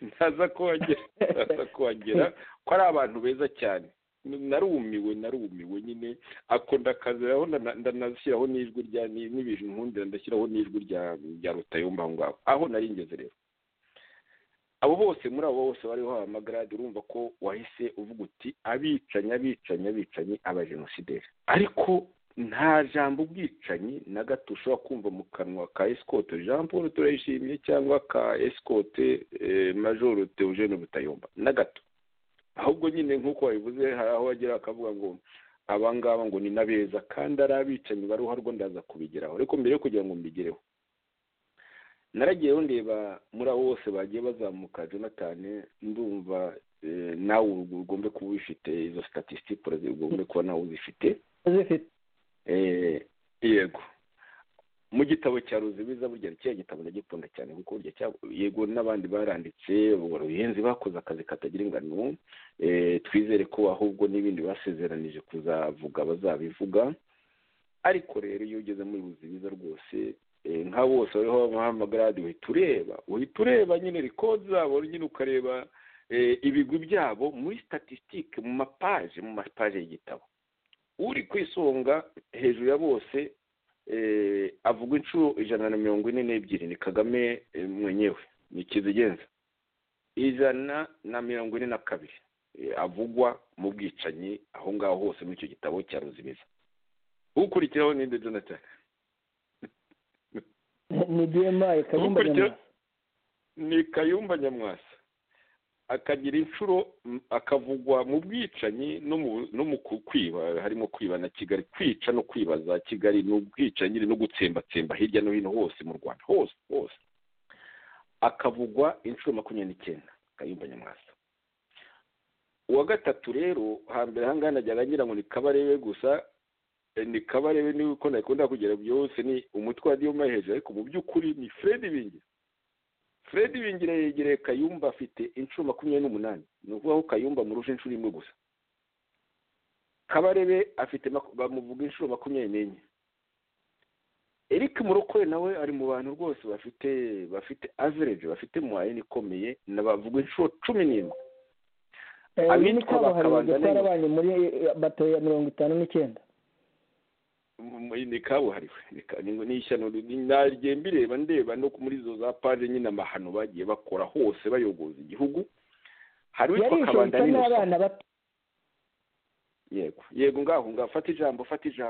kuhagera ko ari abantu beza cyane. Narumiwe nyine akunda kaziraho, ndanashyiraho n'ijwi rya n'ibintu nkundira, ndashyiraho n'ijwi rya Rutayomba ngaho aho nari ngeze. Rero abo bose muri abo bose bariho amagarade, urumva ko wahise uvuga uti abicanyi abajenosideri, ariko nta jambo ubwicanyi na gato ushobora kumva mu kanwa ka Escote Jean Paul Turayishimye cyangwa ka Escote Major Theogene Rutayomba na gato. Ahubwo nyine nk'uko wabivuze, hari aho wagira akavuga ngo abangaba ngo ni nabeza, kandi ari abicanyi baruha rwo ndaza kubigeraho. Ariko mbere yo kugira ngo mbigereho, naragiyeho ndeba muri abo bose bagiye bazamuka Jonathan, ndumva nawe ugombe kuba ubifite izo statistics, ugombe kuba nawe uzifite. Yego, mu gitabo cya Ruzibiza burya cya gitabo ndagikunda cyane, kuko burya yego n'abandi baranditse ubuyenzi bakoze akazi katagira ingano. Twizere ko ahubwo n'ibindi basezeranije kuzavuga bazabivuga. Ariko rero iyo ugeze muri Ruzibiza rwose, nka bose bariho amagarade, uhita ureba nyine record zabo, nyine ukareba ibigwi byabo muri statistique, mu mapaje y'igitabo. Uri kwisonga hejuru ya bose avuga inshuro 142 ni Kagame mwenyewe, ni Kizigenza. 142 avugwa mu bwicanyi aho ngaho hose muri icyo gitabo cya Ruzibiza. Ukurikiraho ni Jonathan, ni DMI Kayumba Nyamwasa. Ni Kayumba Nyamwasa akagira inshuro akavugwa mu bwicanyi no mu kwiba, harimo kwiba na Kigali, kwica no kwibaza Kigali, n'ubwicanyi no gutsembatsemba hirya no hino hose mu Rwanda hose akavugwa inshuro 29 Kayumba Nyamwasa. Uwa gatatu rero hambere hangana najyaga ngira ngo ni Kabarebe gusa, ni Kabarebe ni uko nakunda kugera byose ni umutwe wa Diyoma hejuru, ariko mu by'ukuri ni Fred Bingira. Fred Bingira yegereye Kayumba afite inshuro 28, ni ukuvuga ko Kayumba murusha inshuro imwe gusa. Kabarebe afite bamuvuga inshuro 24. Eric Murokore nawe ari mu bantu rwose bafite average, bafite moyenne ikomeye, nabavuga inshuro 11. Abitwa bakabanda n'abanye muri bato ya 59. Ni kabuhariwe ni ishyano nagiye mbireba ndeba no muri zo za page nyine amahano bagiye bakora hose bayogoza igihugu. Hari witwa Kabanda n'abana bato. Yego ngaho ngafata ijambo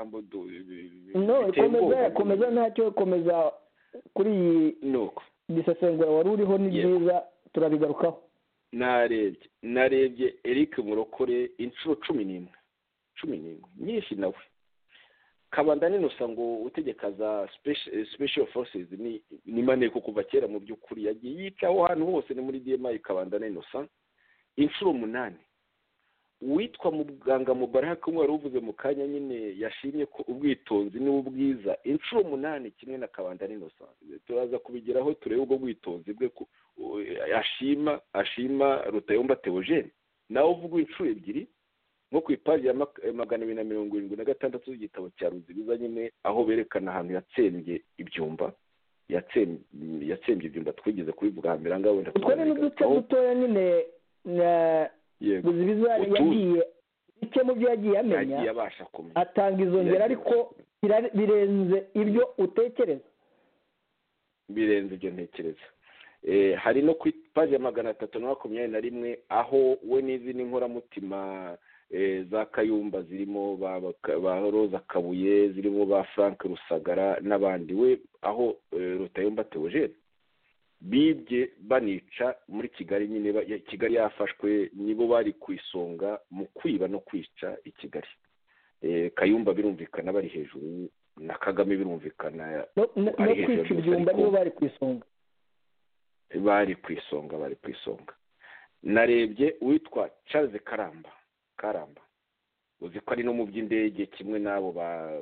no komeza ntacyo komeza kuri nuko disesengura wari uriho ni byiza turabigarukaho. Narebye Eric Murokore inshuro 11 nyinshi nawe. Kabanda n'inosa ngo utegeka za special forces ni maneko kuva kera mu by'ukuri yagiye yicaho ahantu hose ni muri DMI. Kabanda n'inosa inshuro 8. Witwa Muganga Mubaraka umwe wari uvuze mu kanya nyine yashimye ko ubwitonzi n'ubwiza inshuro 8 kimwe na Kabanda n'inosa. Turaza kubigeraho turebe ubwo bwitonzi bwe ashima Rutayomba Theogene nawe uvuga inshuro 2 nko ku ipaji ya 276 y'igitabo cya Ruzibiza nyine aho berekana ahantu yatsembye ibyumba ibyumba twigeze kubivuga hambere ngaho wenda utwo ni n'uduce dutoya nyine Ruzibiza yagiye icyo mu byo yagiye amenya atanga izo ngero ariko birenze ibyo utekereza, birenze ibyo ntekereza. Hari no ku ipaji ya 321 aho we n'izindi nkoramutima za Kayumba zirimo ba Roza Kabuye, zirimo ba Frank Rusagara n'abandi, we aho Rutayomba Theogene bibye banica muri Kigali nyine. Kigali yafashwe, nibo bari ku isonga mu kwiba no kwica i Kigali. Kayumba birumvikana bari hejuru na Kagame birumvikana no kwica ibyumba nibo bari ku isonga. bari ku isonga. Narebye witwa Charles Karamba uzi ko ari no mu by'indege kimwe n'abo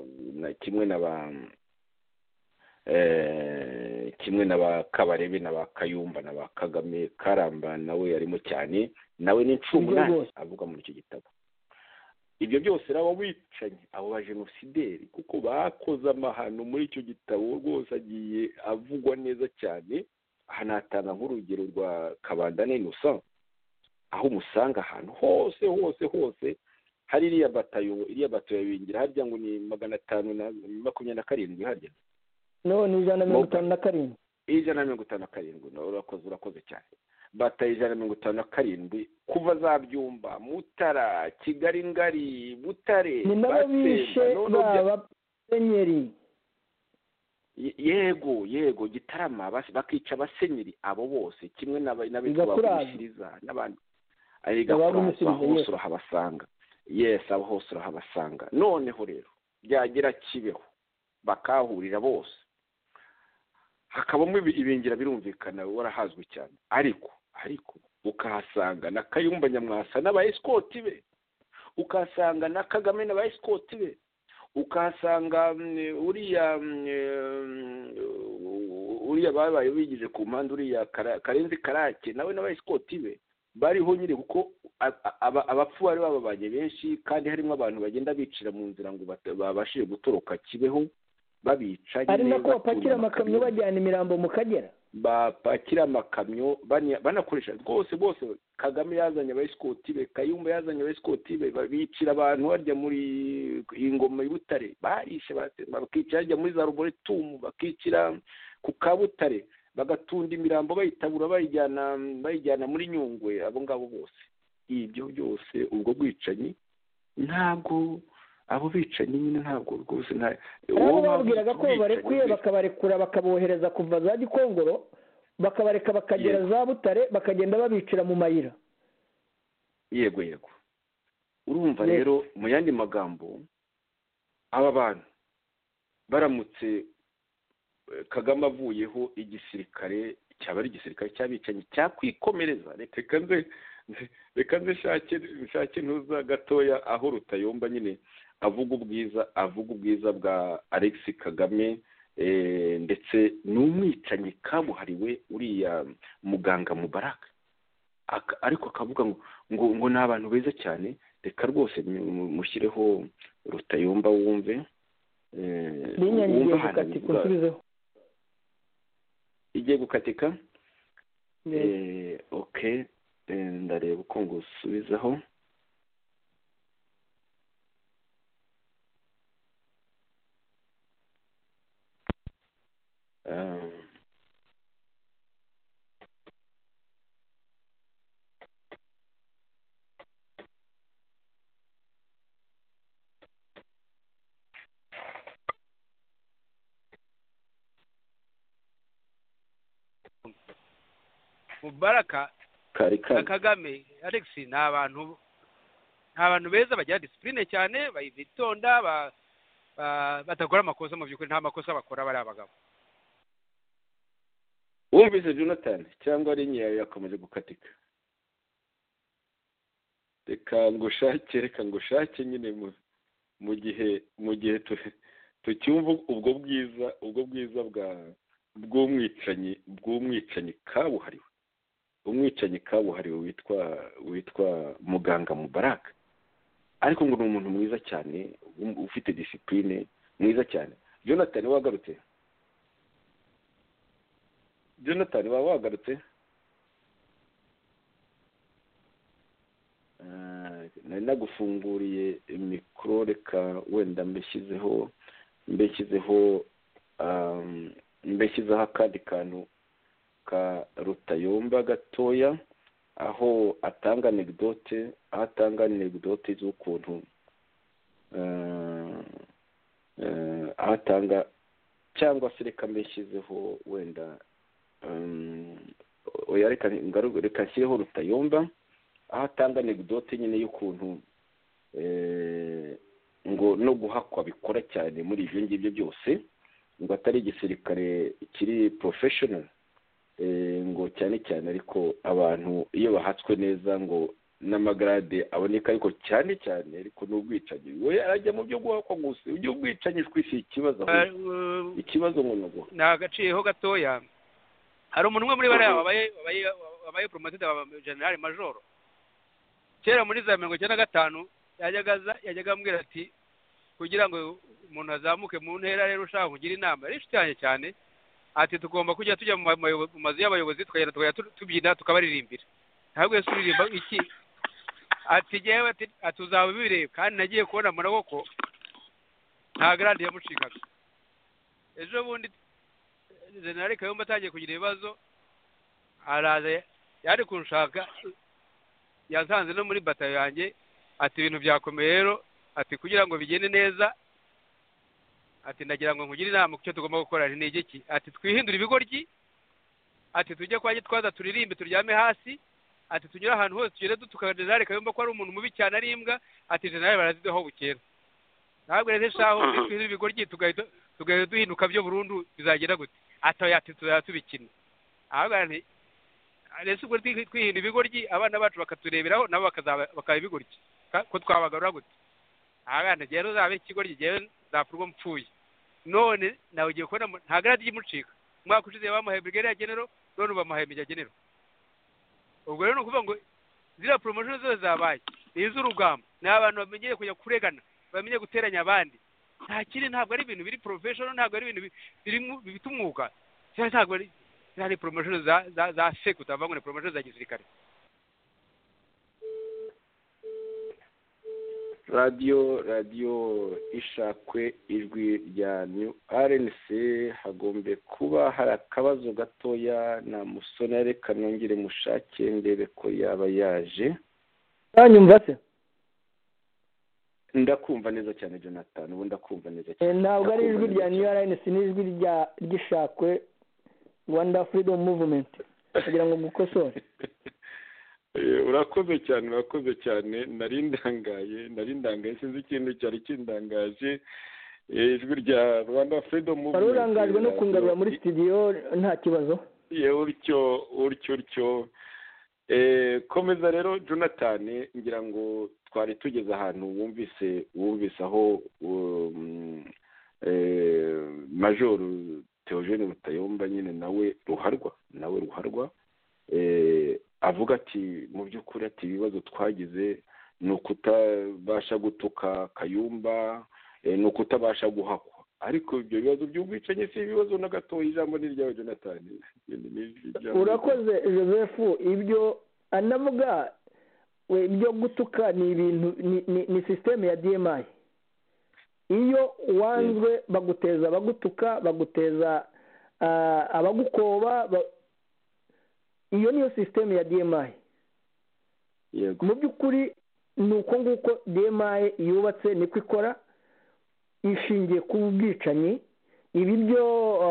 kimwe na ba Kabarebe na ba Kayumba na ba Kagame. Karamba nawe yarimo cyane, nawe ni ncumuna avuga muri icyo gitabo. Ibyo byose rabo bicanyi, abo ba genocideri, kuko bakoze amahano muri icyo gitabo rwose agiye avugwa neza cyane. Hanatanga nk'urugero rwa Kabandana Innocent, aho umusanga ahantu hose hari iriya batayo bingira harya ngo ni 527 harya no ni 157 urakoze cyane. Batayo 157 kuva za Byumba, Mutara, Kigali Ngari, Butare, ni nabo bishe baba Senyeri. Yego Gitarama bakica abasenyeri abo bose kimwe n'abitwabishiriza n'abandi hose urahabasanga. Abo hose urahabasanga. Noneho rero byagera Kibeho bakahurira bose, hakabamo ibingira birumvikana warahazwe cyane, ariko ukahasanga na Kayumba Nyamwasa n'aba escort be, ukahasanga na Kagame n'aba escort be, ukahasanga uriya babaye bigije ku mpande uriya Karenzi Karake nawe n'aba escort be bariho nyine, kuko abapfu bari bababanye benshi, kandi harimo abantu bagenda bicira mu nzira ngo babashije gutoroka Kibeho babica nyine. Ari nako bapakira amakamyo bajyana imirambo mu Kagera, bapakira amakamyo banakoresha rwose bose. Kagame yazanye abayisikoti be, Kayumba yazanye abayisikoti be, bicira abantu barya muri ingoma y'Ibutare, barishe bakicira barya muri za Arboretum, bakicira ku Kabutare, bagatunda imirambo bayitabura bayijyana muri Nyungwe. Abo ngabo bose, ibyo byose ubwo bwicanyi ntabwo abo bicanyi nyine ntabwo rwose uwo babwiraga ko barekuye bakabarekura bakabohereza kuva za Gikongoro bakabareka bakagera za Butare bakagenda babicira mu mayira. Yego urumva rero mu yandi magambo aba bantu baramutse Kagame avuyeho, igisirikare cyaba ari igisirikare cy'abicanyi cyakwikomereza. Reka nze shake ntuza gatoya aho Rutayomba nyine avuga ubwiza bwa Alex Kagame, ndetse n'umwicanyi kabuhariwe uriya muganga Mubarak, ariko akavuga ngo ni abantu beza cyane. Reka rwose mushyireho Rutayomba wumve. Ninyangiye gukatika unsubizeho. Igiye gukatika? Okay, ndareba uko ngusubizaho. Mubaraka na Kagame Alex ni abantu beza bagira discipline cyane, bitonda, batagora amakosa. Mu by'ukuri nta makosa bakora bari abagabo. Wumvise Jonathan cyangwa ari nyayo yakomeje gukatika? Reka ngushake nyine mu gihe tucyumva ubwo bwiza bw'umwicanyi kabuhariwe. Umwicanyi kabuhariwe witwa muganga Mubarak. ariko ngo ni umuntu mwiza cyane ufite disipurine mwiza cyane. Jonathan wagarutse? Jonathan waba wagarutse? Nari nagufunguriye mikoro, reka wenda mbeshyizeho akandi kantu ka Rutayomba gatoya, aho atanga anecdote z'ukuntu atanga, cyangwa se reka mbeshyizeho wenda reka nshyireho Rutayomba aho atanga anecdote nyine y'ukuntu ngo no guhakwa bikora cyane muri ibyo ngibyo byose, ngo atari igisirikare kiri professional, ngo cyane cyane ariko abantu iyo bahatswe neza ngo n'amagrade aboneka, ariko cyane cyane ariko n'ubwicanyi we arajya mu byo guhakwa gusa. Ibyo ubwicanyi twisi ikibazo ngo nagaciyeho gatoya. Hari umuntu umwe muri bariya wabaye promoted wa general major kera muri za 1995, yajyaga ambwira ati kugira ngo umuntu azamuke mu ntera rero ushaka kugira inama, ari inshuti cyane, ati tugomba kujya tujya mu mazu y'abayobozi tukajya tubyina tukabaririmbira. Ntabwo yasuririmba iki, ati jewe ati uzaba bireba, kandi nagiye kubona murabo ko nta grande yamucikaga. Ejo bundi General Kayumba atangiye kugira ibibazo, araza yari kunshaka, yansanze no muri batayo yanjye, ati ibintu byakomeye rero, ati kugira ngo bigende neza, ati ndagira ngo nkugire inama ku cyo tugomba gukora. Ni iki? Ati twihindura ibigoryi, ati tujye kwa Gitwaza turirimbe turyame hasi, ati tunyura ahantu hose tugere dutuka General Kayumba ko ari umuntu mubi cyane ari imbwa, ati General barazideho bukera. Ntabwo rero shaho twihindura ibigoryi tugahita duhinduka byo burundu, bizagera gute? Ati tuzatubikina. Ahubwo nti rese ubwo twihindura ibigoryi abana bacu bakatureberaho nabo bakaba ibigoryi ko twabagarura gute? Ahubwo rero uzabe ikigoryi jewe zapfurwa mpfuye. None nawe ugiye kubona nta grade yimucika. Mwaka ushize bamuhaye brigadier general, none bamuhaye major general. Ubwo rero nukuvuga ngo zira promotion zose zabaye iz'urugamba, n'abantu bamenyeye kujya kuregana, bamenye guteranya abandi. Nta kiri, ntabwo ari ibintu biri professional, ntabwo ari ibintu biri umwuga. Ntabwo ari promotion za fake, utavuga ngo promotion za gisirikare. radiyo ishakwe ijwi rya New RNC. hagombe kuba hari akabazo gatoya na musone, reka nongere mushake ndebe ko yaba yaje. Nyumva se? Ndakumva neza cyane Jonathan, ubu ndakumva neza cyane. Ntabwo ari ijwi rya New RNC, ni ijwi ry'ishakwe Rwanda Freedom Movement, kugira ngo gukosore. Urakoze cyane. Nari ndangaye sinzi ikintu cyari kindangaje. Ijwi rya Rwanda Freedom Movement barurangajwe no kungarura muri studio, nta kibazo. Utyo komeza rero Jonathan, ngira ngo twari tugeze ahantu wumvise aho Major Theogene Rutayomba nyine nawe ruharwa avuga ati mu by'ukuri ati ibibazo twagize ni ukutabasha gutuka Kayumba, ni ukutabasha guhakwa, ariko ibyo bibazo by'ubwicanyi si ibibazo na gato. Ijambo ni ryawe Jonathan. Urakoze Joseph. Ibyo anavuga ibyo gutuka ni ibintu ni system ya DMI. Iyo wanzwe baguteza abagutuka, baguteza abagukoba, iyo niyo system ya DMI. Mu by'ukuri ni uko nguko DMI yubatse, niko ikora, ishingiye ku bwicanyi. Ibi byo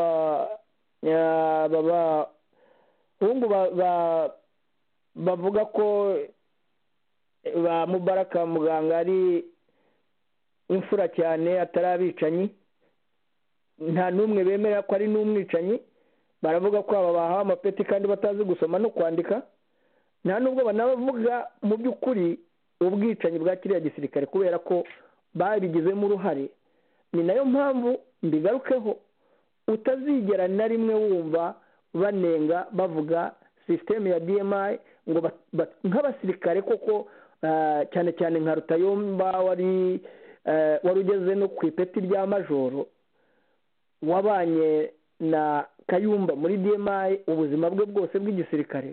bavuga ko ba Mubaraka Muganga ari imfura cyane, atari abicanyi, nta n'umwe bemera ko ari n'umwicanyi. Baravuga ko aba bahawe amapeti kandi batazi gusoma no kwandika. Nta nubwo banavuga mu by'ukuri ubwicanyi bwa kiriya gisirikare, kubera ko babigizemo uruhare. Ni nayo mpamvu mbigarukeho, utazigera na rimwe wumva banenga bavuga system ya DMI ngo nk'abasirikare koko cyane cyane nka Rutayomba wari ugeze no ku ipeti rya majoro, wabanye na Kayumba muri DMI ubuzima bwe bwose bw'igisirikare,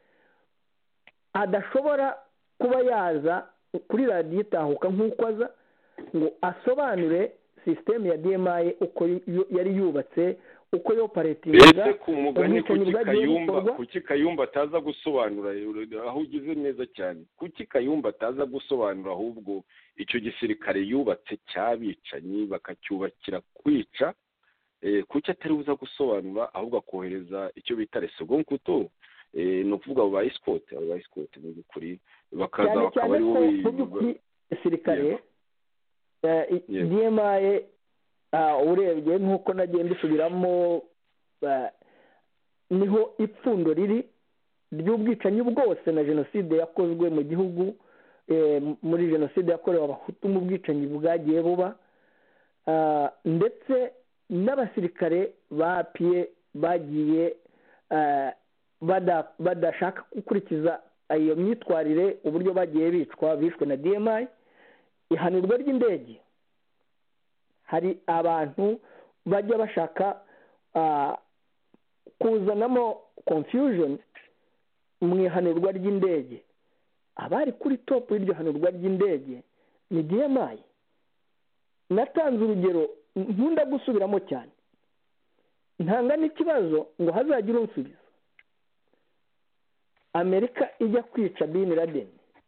adashobora kuba yaza kuri radiyo itahuka nk'uko aza ngo asobanure sisiteme ya DMI uko yari yubatse, uko yoparetinga. Ese ku mugani kuki Kayumba ataza gusobanura, aho ugize neza cyane, kuki Kayumba ataza gusobanura ahubwo icyo gisirikare yubatse cyabicanyi bakacyubakira kwica, kuki atari buza gusobanura ahubwo akohereza icyo bita resegon kuto, ni ukuvuga abo ba escort mu by'ukuri bakaza bakaba ari wowe gisirikare DMI. Urebye nk'uko nagiye mbisubiramo, niho ipfundo riri ry'ubwicanyi bwose na jenoside yakozwe mu gihugu, muri jenoside yakorewe abahutu mu bwicanyi bwagiye buba, ndetse n'abasirikare bapiye bagiye badashaka gukurikiza iyo myitwarire, uburyo bagiye bishwe na DMI. Ihanurwa ry'indege, hari abantu bajya bashaka kuzanamo confusion mu ihanurwa ry'indege. Abari kuri top y'iryo hanurwa ry'indege ni DMI. Natanze urugero nkunda gusubiramo cyane, ntanga n'ikibazo ngo hazagira unsubiza. Amerika ijya kwica Bin Laden,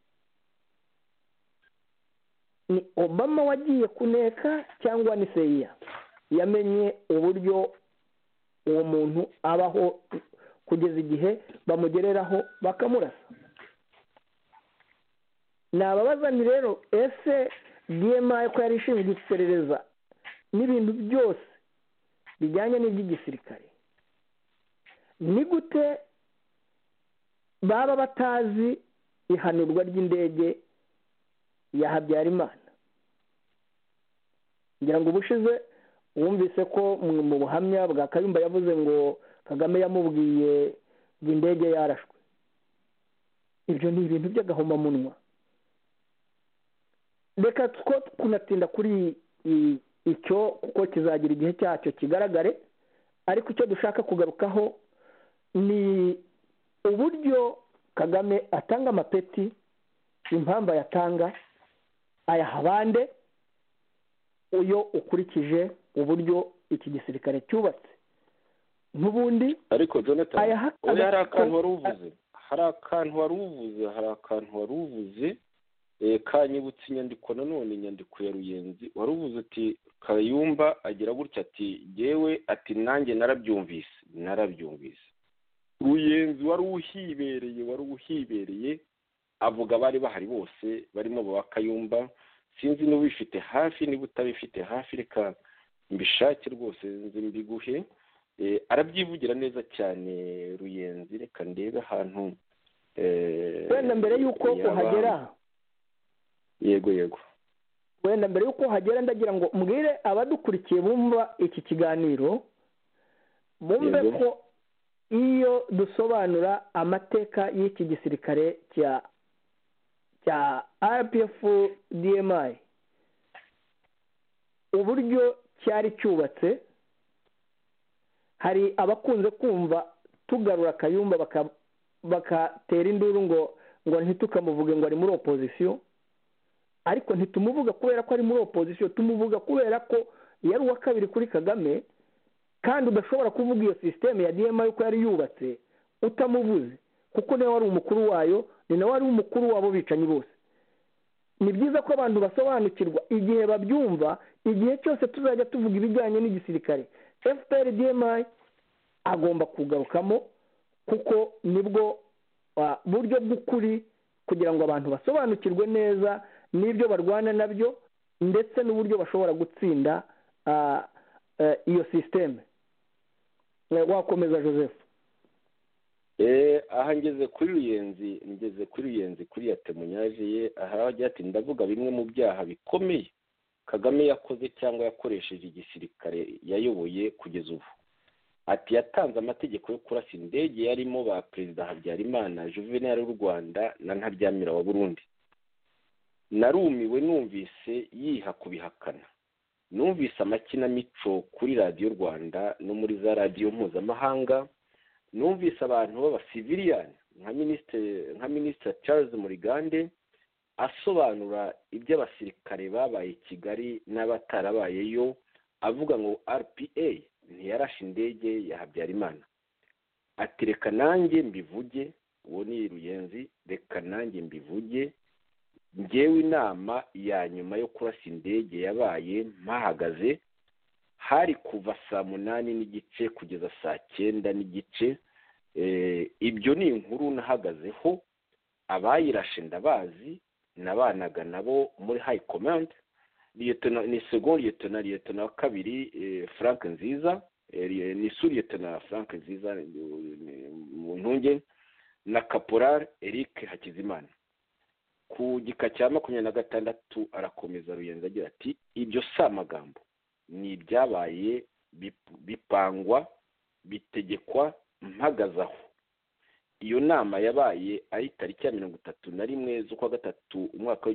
ni Obama wagiye kuneka cyangwa ni CIA yamenye uburyo uwo muntu abaho kugeza igihe bamugereraho bakamurasa? Nababaza ni rero, ese DMI ko yari ishinzwe iperereza n'ibintu byose bijyanye n'iby'igisirikare, ni gute baba batazi ihanurwa ry'indege ya Habyarimana? ngira ngo ubushize wumvise ko mu buhamya bwa Kayumba yavuze ngo Kagame yamubwiye ngo indege yarashwe. Ibyo ni ibintu by'agahomamunwa. Reka kunatinda kuri icyo kuko kizagira igihe cyacyo kigaragare, ariko icyo dushaka kugarukaho ni uburyo Kagame atanga amapeti, impamvu yatanga ayaha bande, uyo ukurikije uburyo iki gisirikare cyubatse n'ubundi. Ariko Jonathan, hari akantu wari uvuze kanyibutse inyandiko, nanone inyandiko ya Ruyenzi wari uvuze ati Kayumba agira gutya ati yewe ati nanjye narabyumvise. Ruyenzi wari uhibereye avuga bari bahari bose barimo ba Kayumba. Sinzi n'ubifite hafi, niba utabifite hafi reka mbishake rwose nzi mbiguhe. Arabyivugira neza cyane Ruyenzi, reka ndebe ahantu wenda mbere yuko uhagera. Yego wenda mbere yuko uhagera ndagira ngo mbwire abadukurikiye bumva iki kiganiro, bumve ko iyo dusobanura amateka y'iki gisirikare cya RPF DMI, uburyo cyari cyubatse, hari abakunze kumva tugarura Kayumba bakatera induru ngo ntitukamuvuge ngo ari muri opposition, ariko ntitumuvuga kubera ko ari muri opposition, tumuvuga kubera ko yari uwa kabiri kuri Kagame, kandi udashobora kuvuga iyo system ya DMI uko yari yubatse utamuvuze, kuko niwe wari umukuru wayo, ni nawe wari umukuru wabo bicanyi bose. Ni byiza ko abantu basobanukirwa igihe babyumva, igihe cyose tuzajya tuvuga ibijyanye n'igisirikare FPR DMI agomba kugarukamo, kuko nibwo buryo bw'ukuri kugira ngo abantu basobanukirwe neza n'ibyo barwana nabyo, ndetse n'uburyo bashobora gutsinda iyo system. Wakomeza Joseph. Aha ngeze kuri Ruyenzi kuri yatemunyaje ye, aha agira ati ndavuga bimwe mu byaha bikomeye Kagame yakoze cyangwa yakoresheje igisirikare yayoboye kugeza ubu. Ati yatanze amategeko yo kurasa indege yarimo ba Perezida Habyarimana, Juvenal w'u Rwanda na Ntaryamira wa Burundi. narumiwe numvise yiha kubihakana. Numvise amakinamico kuri radiyo Rwanda no muri za radiyo mpuzamahanga. Numvise abantu b'abasiviliyani nka minisitiri Charles Murigande asobanura iby'abasirikare babaye i Kigali n'abatarabayeyo, avuga ngo RPA ntiyarashe indege ya Habyarimana. Ati reka nanjye mbivuge, uwo ni Ruyenzi, reka nanjye mbivuge, njyewe inama ya nyuma yo kurasa indege yabaye mpahagaze, hari kuva saa 8:30 kugeza saa 9:30. Ibyo ni inkuru nahagazeho, abayirashe ndabazi, nabanaga nabo muri high command. Ni second lieutenant wa kabiri Frank Nziza, ni lieutenant Frank Nziza mu ntunge, na Caporal Eric Hakizimana. Ku gika cya 26 arakomeza Ruyenzi agira ati ibyo si amagambo, ni ibyabaye bipangwa bitegekwa mpagazaho. Iyo nama yabaye ari tariki ya 31 z'ukwa gatatu umwaka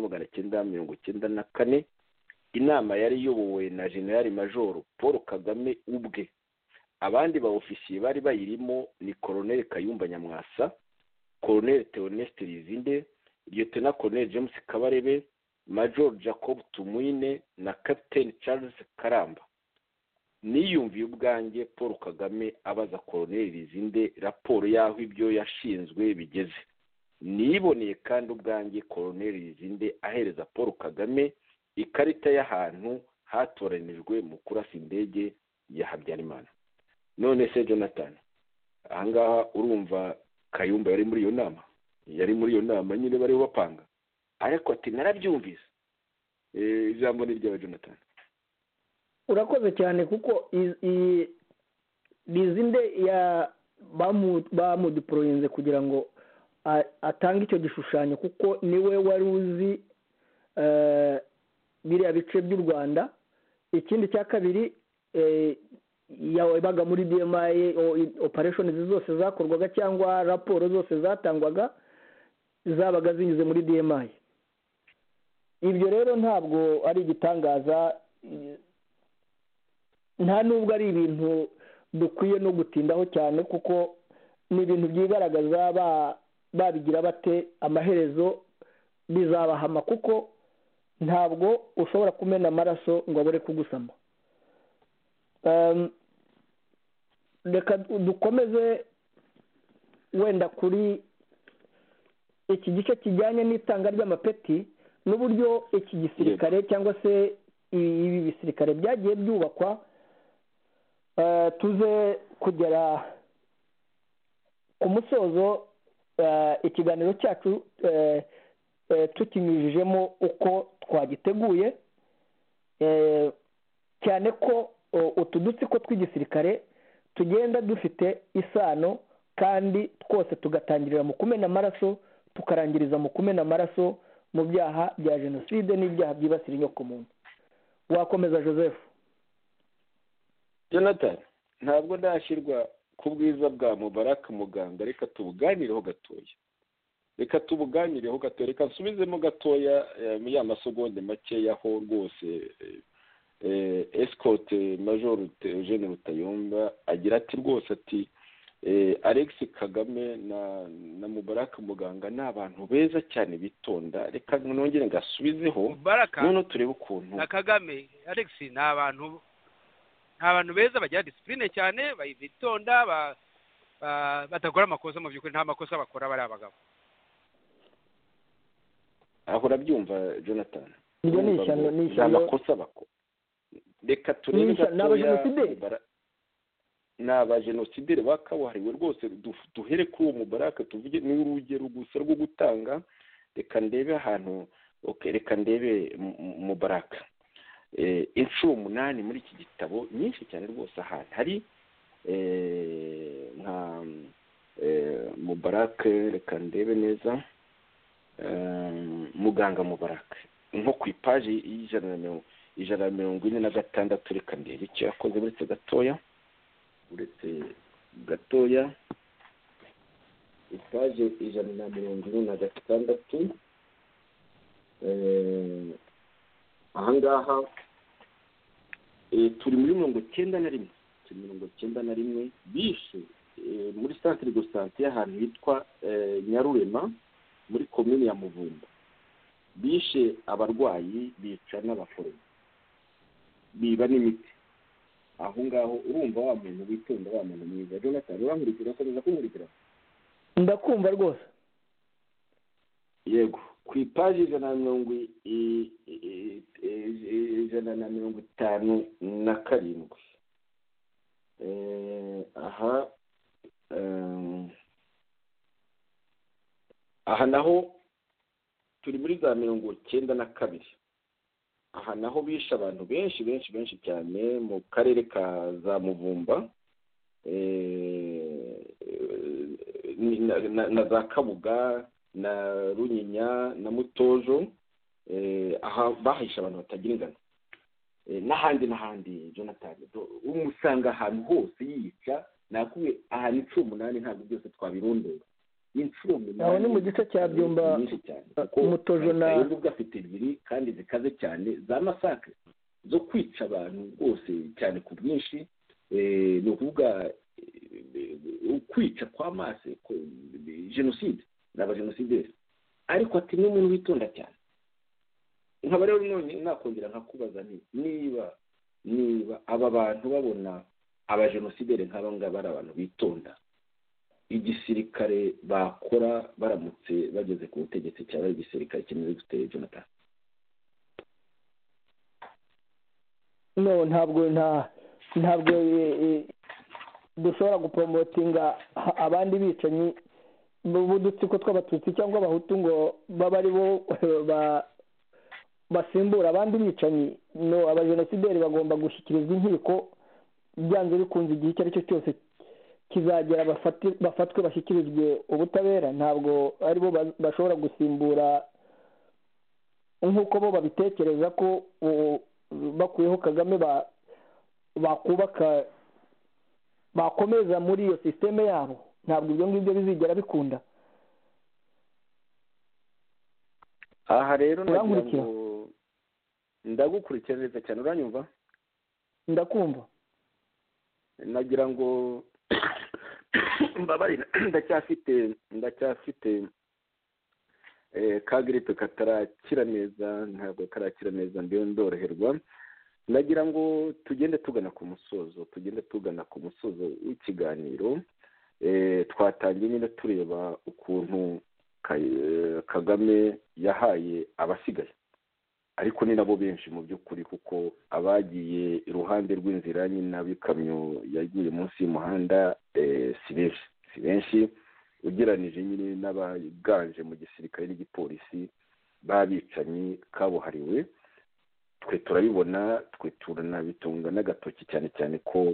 w'1994. Inama yari iyobowe na General Major Paul Kagame ubwe. Abandi ba ofisiye bari bayirimo ni Colonel Kayumba Nyamwasa, Colonel Theoneste Rizinde, Lieutenant Colonel James Kabarebe, Major Jacob Tumwine na Captain Charles Karamba. Niyumviye ubwanjye Paul Kagame abaza Colonel Rizinde raporo y'aho ibyo yashinzwe bigeze. Niboneye kandi ubwanjye Colonel Rizinde ahereza Paul Kagame ikarita y'ahantu hatoranijwe mu kurasa indege ya Habyarimana. None se Jonathan, ahangaha urumva Kayumba yari muri iyo nama? Yari muri iyo nama nyine bari bapanga, ariko ati narabyumvise. Ijambo ni ryawe Jonathan. Urakoze cyane, kuko Rizinde bamudiporoyinze kugira ngo atange icyo gishushanyo, kuko niwe wari uzi biriya bice by'u Rwanda. Ikindi cya kabiri, yabaga muri DMI, operation zose zakorwaga cyangwa raporo zose zatangwaga zabaga zinyuze muri DMI. Ibyo rero ntabwo ari igitangaza, nta nubwo ari ibintu dukwiye no gutindaho cyane, kuko ni ibintu byigaragaza babigira bate amaherezo bizabahama, kuko ntabwo ushobora kumena amaraso ngo abure kugusama. Reka dukomeze wenda kuri iki gice kijyanye n'itanga ry'amapeti n'uburyo iki gisirikare cyangwa se ibi bisirikare byagiye byubakwa. Tuze kugera ku musozo ikiganiro cyacu tukinyujijemo uko twagiteguye, cyane ko utu dutsiko tw'igisirikare tugenda dufite isano, kandi twose tugatangirira mu kumena amaraso tukarangiriza mu kumena amaraso mu byaha bya jenoside n'ibyaha byibasira inyokomuntu. Wakomeza Joseph. Jonathan, ntabwo ndashyirwa ku bwiza bwa Mubarak Muganga, reka tubuganireho gatoya. Reka nsubizemo gatoya ya masegonde makeya ho rwose. Escort Major Eugene Rutayomba agira ati rwose ati Alex Kagame na Mubarak Muganga ni abantu beza cyane bitonda. Reka nongere ngasubizeho none turebe ukuntu na Kagame Alex ni abantu beza bagira discipline cyane, bitonda, batagora amakosa. Mu by'ukuri nta makosa bakora bari abagabo. aho urabyumva Jonathan? Ibyo ni ishyano amakosa bakora. Reka turebe gatoya n'abajenosideri bakabuhariwe rwose. Duhere kuri uwo Mubarak, tuvuge ni urugero gusa rwo gutanga. Reka ndebe ahantu, reka ndebe Mubarak. Inshuro 8 muri iki gitabo, nyinshi cyane rwose, ahantu hari nka Mubarak. Reka ndebe neza Muganga Mubarak nko ku ipaji y'146. Reka ndebe icyo yakoze uretse gatoya ipaji 146. ahangaha turi muri 91 bishe muri centre de santé y'ahantu hitwa Nyarurema muri commune ya Muvumba, bishe abarwayi bica n'abaforomo biba n'imiti. aho ngaho urumva wa muntu witonda, wa muntu mwiza. Jonathan, urankurikira ukomeza kumurikira? Ndakumva rwose. Yego, ku ipaji 157 aha naho turi muri za 92. aha naho bishe abantu benshi cyane mu karere ka za Muvumba na za Kabuga na Runyinya na Mutojo. aha bahisha abantu batagira ingano n'ahandi. Jonathan, umusanga ahantu hose yica. nakuye ahantu 18 ntabwo byose twabirondora. Inshuro aho ni mu gice cya Byumba Mutojo na ubwo afite ebyiri kandi zikaze cyane za masakre zo kwica abantu rwose cyane ku bwinshi. ni ukuvuga kwica kwa masse genocide n'aba genocidaires. ariko ati n'umuntu witonda cyane. nkaba rero none nakongera nkakubaza niba aba bantu babona aba genocidaires nk'aba ngaba ari abantu bitonda, igisirikare bakora baramutse bageze ku butegetsi cyangwa igisirikare kimeze gute, Jonathan? No, ntabwo dushobora gupromotinga abandi bicanyi b'udutsiko tw'abatutsi cyangwa abahutu ngo baba ari bo basimbura abandi bicanyi. No, abajenosideri bagomba gushyikirizwa inkiko byanze bikunze igihe icyo ari cyo cyose kizagera bafatwe bashyikirizwe ubutabera. ntabwo ari bo bashobora gusimbura nk'uko bo babitekereza ko bakuyeho Kagame bakubaka bakomeza muri iyo systeme yabo. ntabwo ibyo ngibyo bizigera bikunda. aha rero ndagukurikira neza cyane. uranyumva? Ndakumva. nagira ngo mbabarira ndacyafite ka gripe katarakira neza, ntabwo karakira neza, ndiyo ndoroherwa. nagira ngo tugende tugana ku musozo w'ikiganiro. twatangiye nyine tureba ukuntu Kagame yahaye abasigaye, ariko ni nabo benshi mu by'ukuri, kuko abagiye iruhande rw'inzira nyine abikamyo yagiye munsi y'umuhanda si benshi ugeranije nyine n'abaganje mu gisirikare n'igipolisi babicanyi kabuhariwe. twe turabibona, twe turanabitunga n'agatoki cyane ko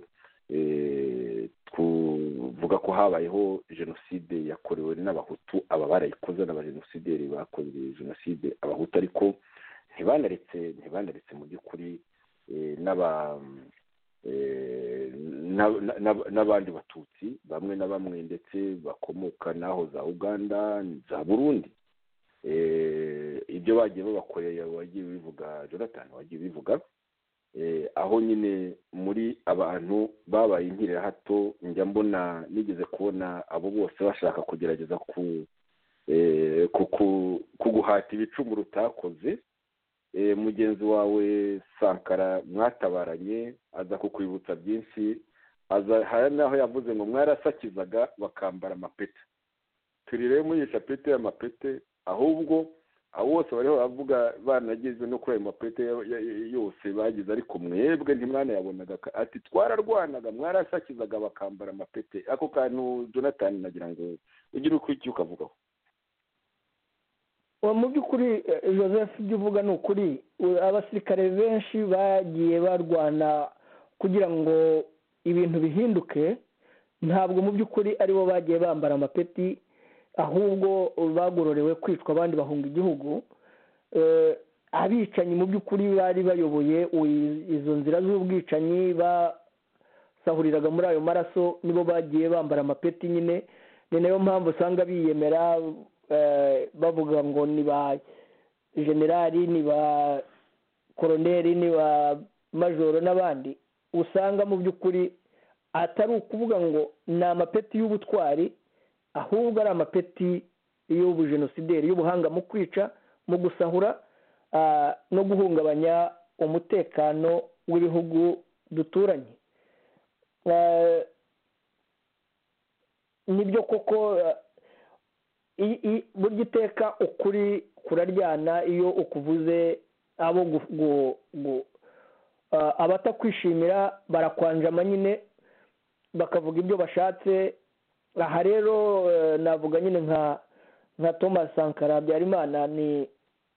tuvuga ko habayeho jenoside yakorewe n'abahutu. aba barayikoze n'abajenosideri bakoze jenoside abahutu, ariko ntibanaretse mu by'ukuri n'abandi batutsi bamwe na bamwe ndetse bakomoka n'aho za Uganda, za Burundi. ibyo bagiye babakoreye wagiye bivuga, Jonathan, wagiye bivuga. aho nyine muri abantu babaye inkirira hato, njya mbona nigeze kubona abo bose bashaka kugerageza kuguhata ibicumuro utakoze. mugenzi wawe Sankara mwatabaranye aza kukwibutsa byinshi. hari n'aho yavuze ngo mwarasakizaga bakambara amapete. turi rero muri iyi capete y'amapete, ahubwo abo bose bariho bavuga banagizwe no kuri ayo mapete yose bagize, ariko mwebwe ntimwanayabonaga. ati twararwanaga, mwarasakizaga bakambara amapete. ako kantu Jonathan nagira ngo ugire uko icyo ukavugaho. mu by'ukuri Joseph, ibyo uvuga ni ukuri. abasirikare benshi bagiye barwana kugira ngo ibintu bihinduke. ntabwo mu by'ukuri aribo bagiye bambara amapeti, ahubwo bagororewe kwicwa abandi bahunga igihugu. abicanyi mu by'ukuri bari bayoboye izo nzira z'ubwicanyi basahuriraga muri ayo maraso nibo bagiye bambara amapeti nyine. ni nayo mpamvu usanga biyemera bavuga ngo generali ni ba koroneri ni ba majoro n'abandi usanga mu by'ukuri atari ukuvuga ngo ni amapeti y'ubutwari ahubwo ari amapeti y'ubujenosideri y'ubuhanga mu kwica mu gusahura no guhungabanya umutekano w'ibihugu duturanye. nibyo koko burya iteka ukuri kuraryana iyo ukuvuze abo abatakwishimira barakwanjama nyine bakavuga ibyo bashatse. aha rero navuga nyine nka Thomas Sankara Habyarimana ni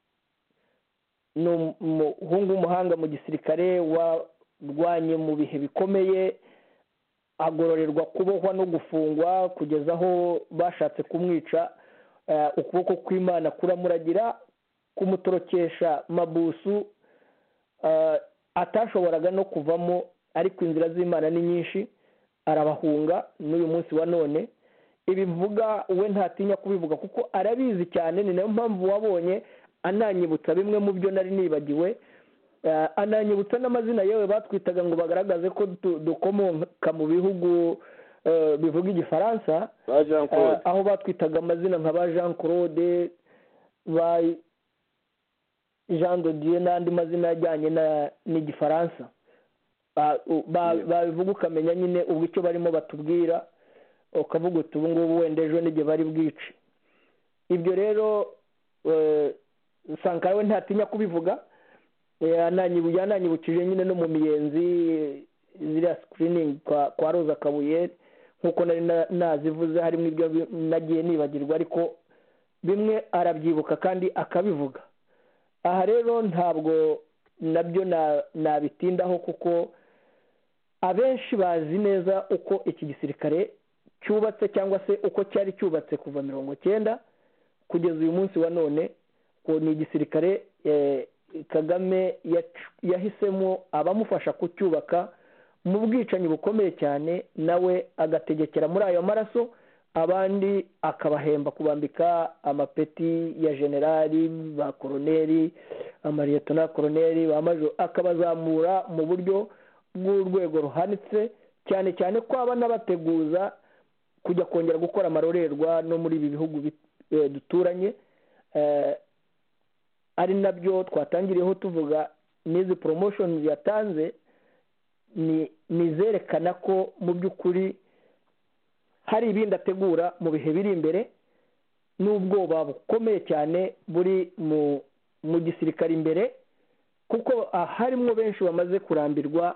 umuhungu w'umuhanga mu gisirikare warwanye mu bihe bikomeye, agororerwa kubohwa no gufungwa kugeza aho bashatse kumwica. Ukuboko kw'Imana kuramuragira kumutorokesha mabusu atashoboraga no kuvamo, ariko inzira z'Imana ni nyinshi arabahunga n'uyu munsi wa none. Ibi mvuga we ntatinya kubivuga kuko arabizi cyane, ni nayo mpamvu wabonye ananyibutsa bimwe mu byo nari nibagiwe, ananyibutsa n'amazina yewe batwitaga ngo bagaragaze ko dukomoka mu bihugu bivuga igifaransa, aho batwitaga amazina nka ba Jean Claude, ba Jean de Dieu n'andi mazina ajyanye n'igifaransa. Babivuga ukamenya nyine ubwo icyo barimo batubwira, ukavuga uti ubu ngubu wenda ejo n'igihe bari bwice. Ibyo rero Sankara we ntatinya kubivuga, yananyibukije nyine no mu miyenzi ziriya screening kwa Roza Kabuye nk'uko nari nazivuze, harimo ibyo nagiye nibagirwa ariko bimwe arabyibuka kandi akabivuga. Aha rero ntabwo nabyo nabitindaho kuko abenshi bazi neza uko iki gisirikare cyubatse cyangwa se uko cyari cyubatse kuva 1990 kugeza uyu munsi wa none. Ko ni igisirikare Kagame yahisemo abamufasha kucyubaka mu bwicanyi bukomeye cyane, nawe agategekera muri ayo maraso, abandi akabahemba kubambika amapeti ya generali, ba koroneri, amariyetona koroneri, ba majoro, akabazamura mu buryo bw'urwego ruhanitse, cyane cyane ko aba n'abateguza kujya kongera gukora amarorerwa no muri ibi bihugu duturanye. Ari nabyo twatangiriyeho tuvuga n'izi promotion yatanze ni zerekana ko mu by'ukuri hari ibindi ategura mu bihe biri imbere, n'ubwoba bukomeye cyane buri mu gisirikare imbere, kuko harimo benshi bamaze kurambirwa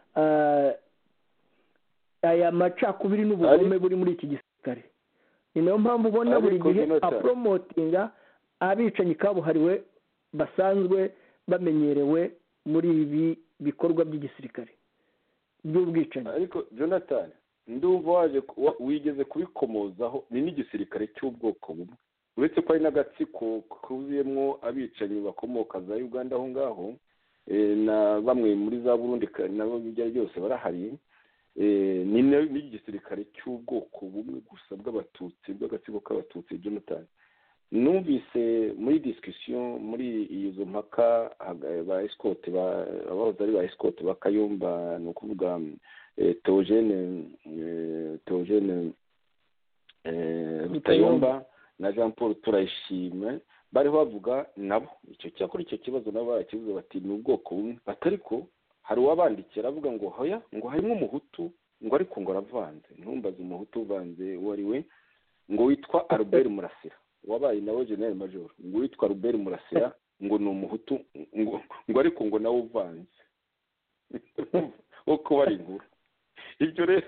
aya macakubiri n'ubugome buri muri iki gisirikare. Ni nayo mpamvu ubona buri gihe apromotinga abicanyi kabuhariwe basanzwe bamenyerewe muri ibi bikorwa by'igisirikare by'ubwicanyi. Ariko Jonathan, ndumva wigeze kubikomozaho, ni n'igisirikare cy'ubwoko bumwe, uretse ko ari n'agatsiko kuzuyemo abicanyi bakomoka za Uganda aho ngaho, na bamwe muri za Burundi nabo bijya byose barahari. Ni n'igisirikare cy'ubwoko bumwe gusa bw'abatutsi, bw'agatsiko k'abatutsi. Jonathan, numvise muri discussion muri izo mpaka ba escort abahoze ari ba escort bakayumba, no kuvuga Theogene Rutayomba na Jean Paul Turayishime, bari bavuga nabo icyo cyakora icyo kibazo nabo barakivuze bati ni ubwoko bumwe, batariko hari uwabandikira avuga ngo hoya ngo harimo umuhutu, ngo ariko ngo aravanze. Ntumbaze umuhutu uvanze uwo ari we, ngo witwa Albert Murasira wabaye nawe general major, ngo witwa Albert Murasira ngo ni umuhutu, ngo ariko ngo nawe uvanze uko bari inkuru. Ibyo rero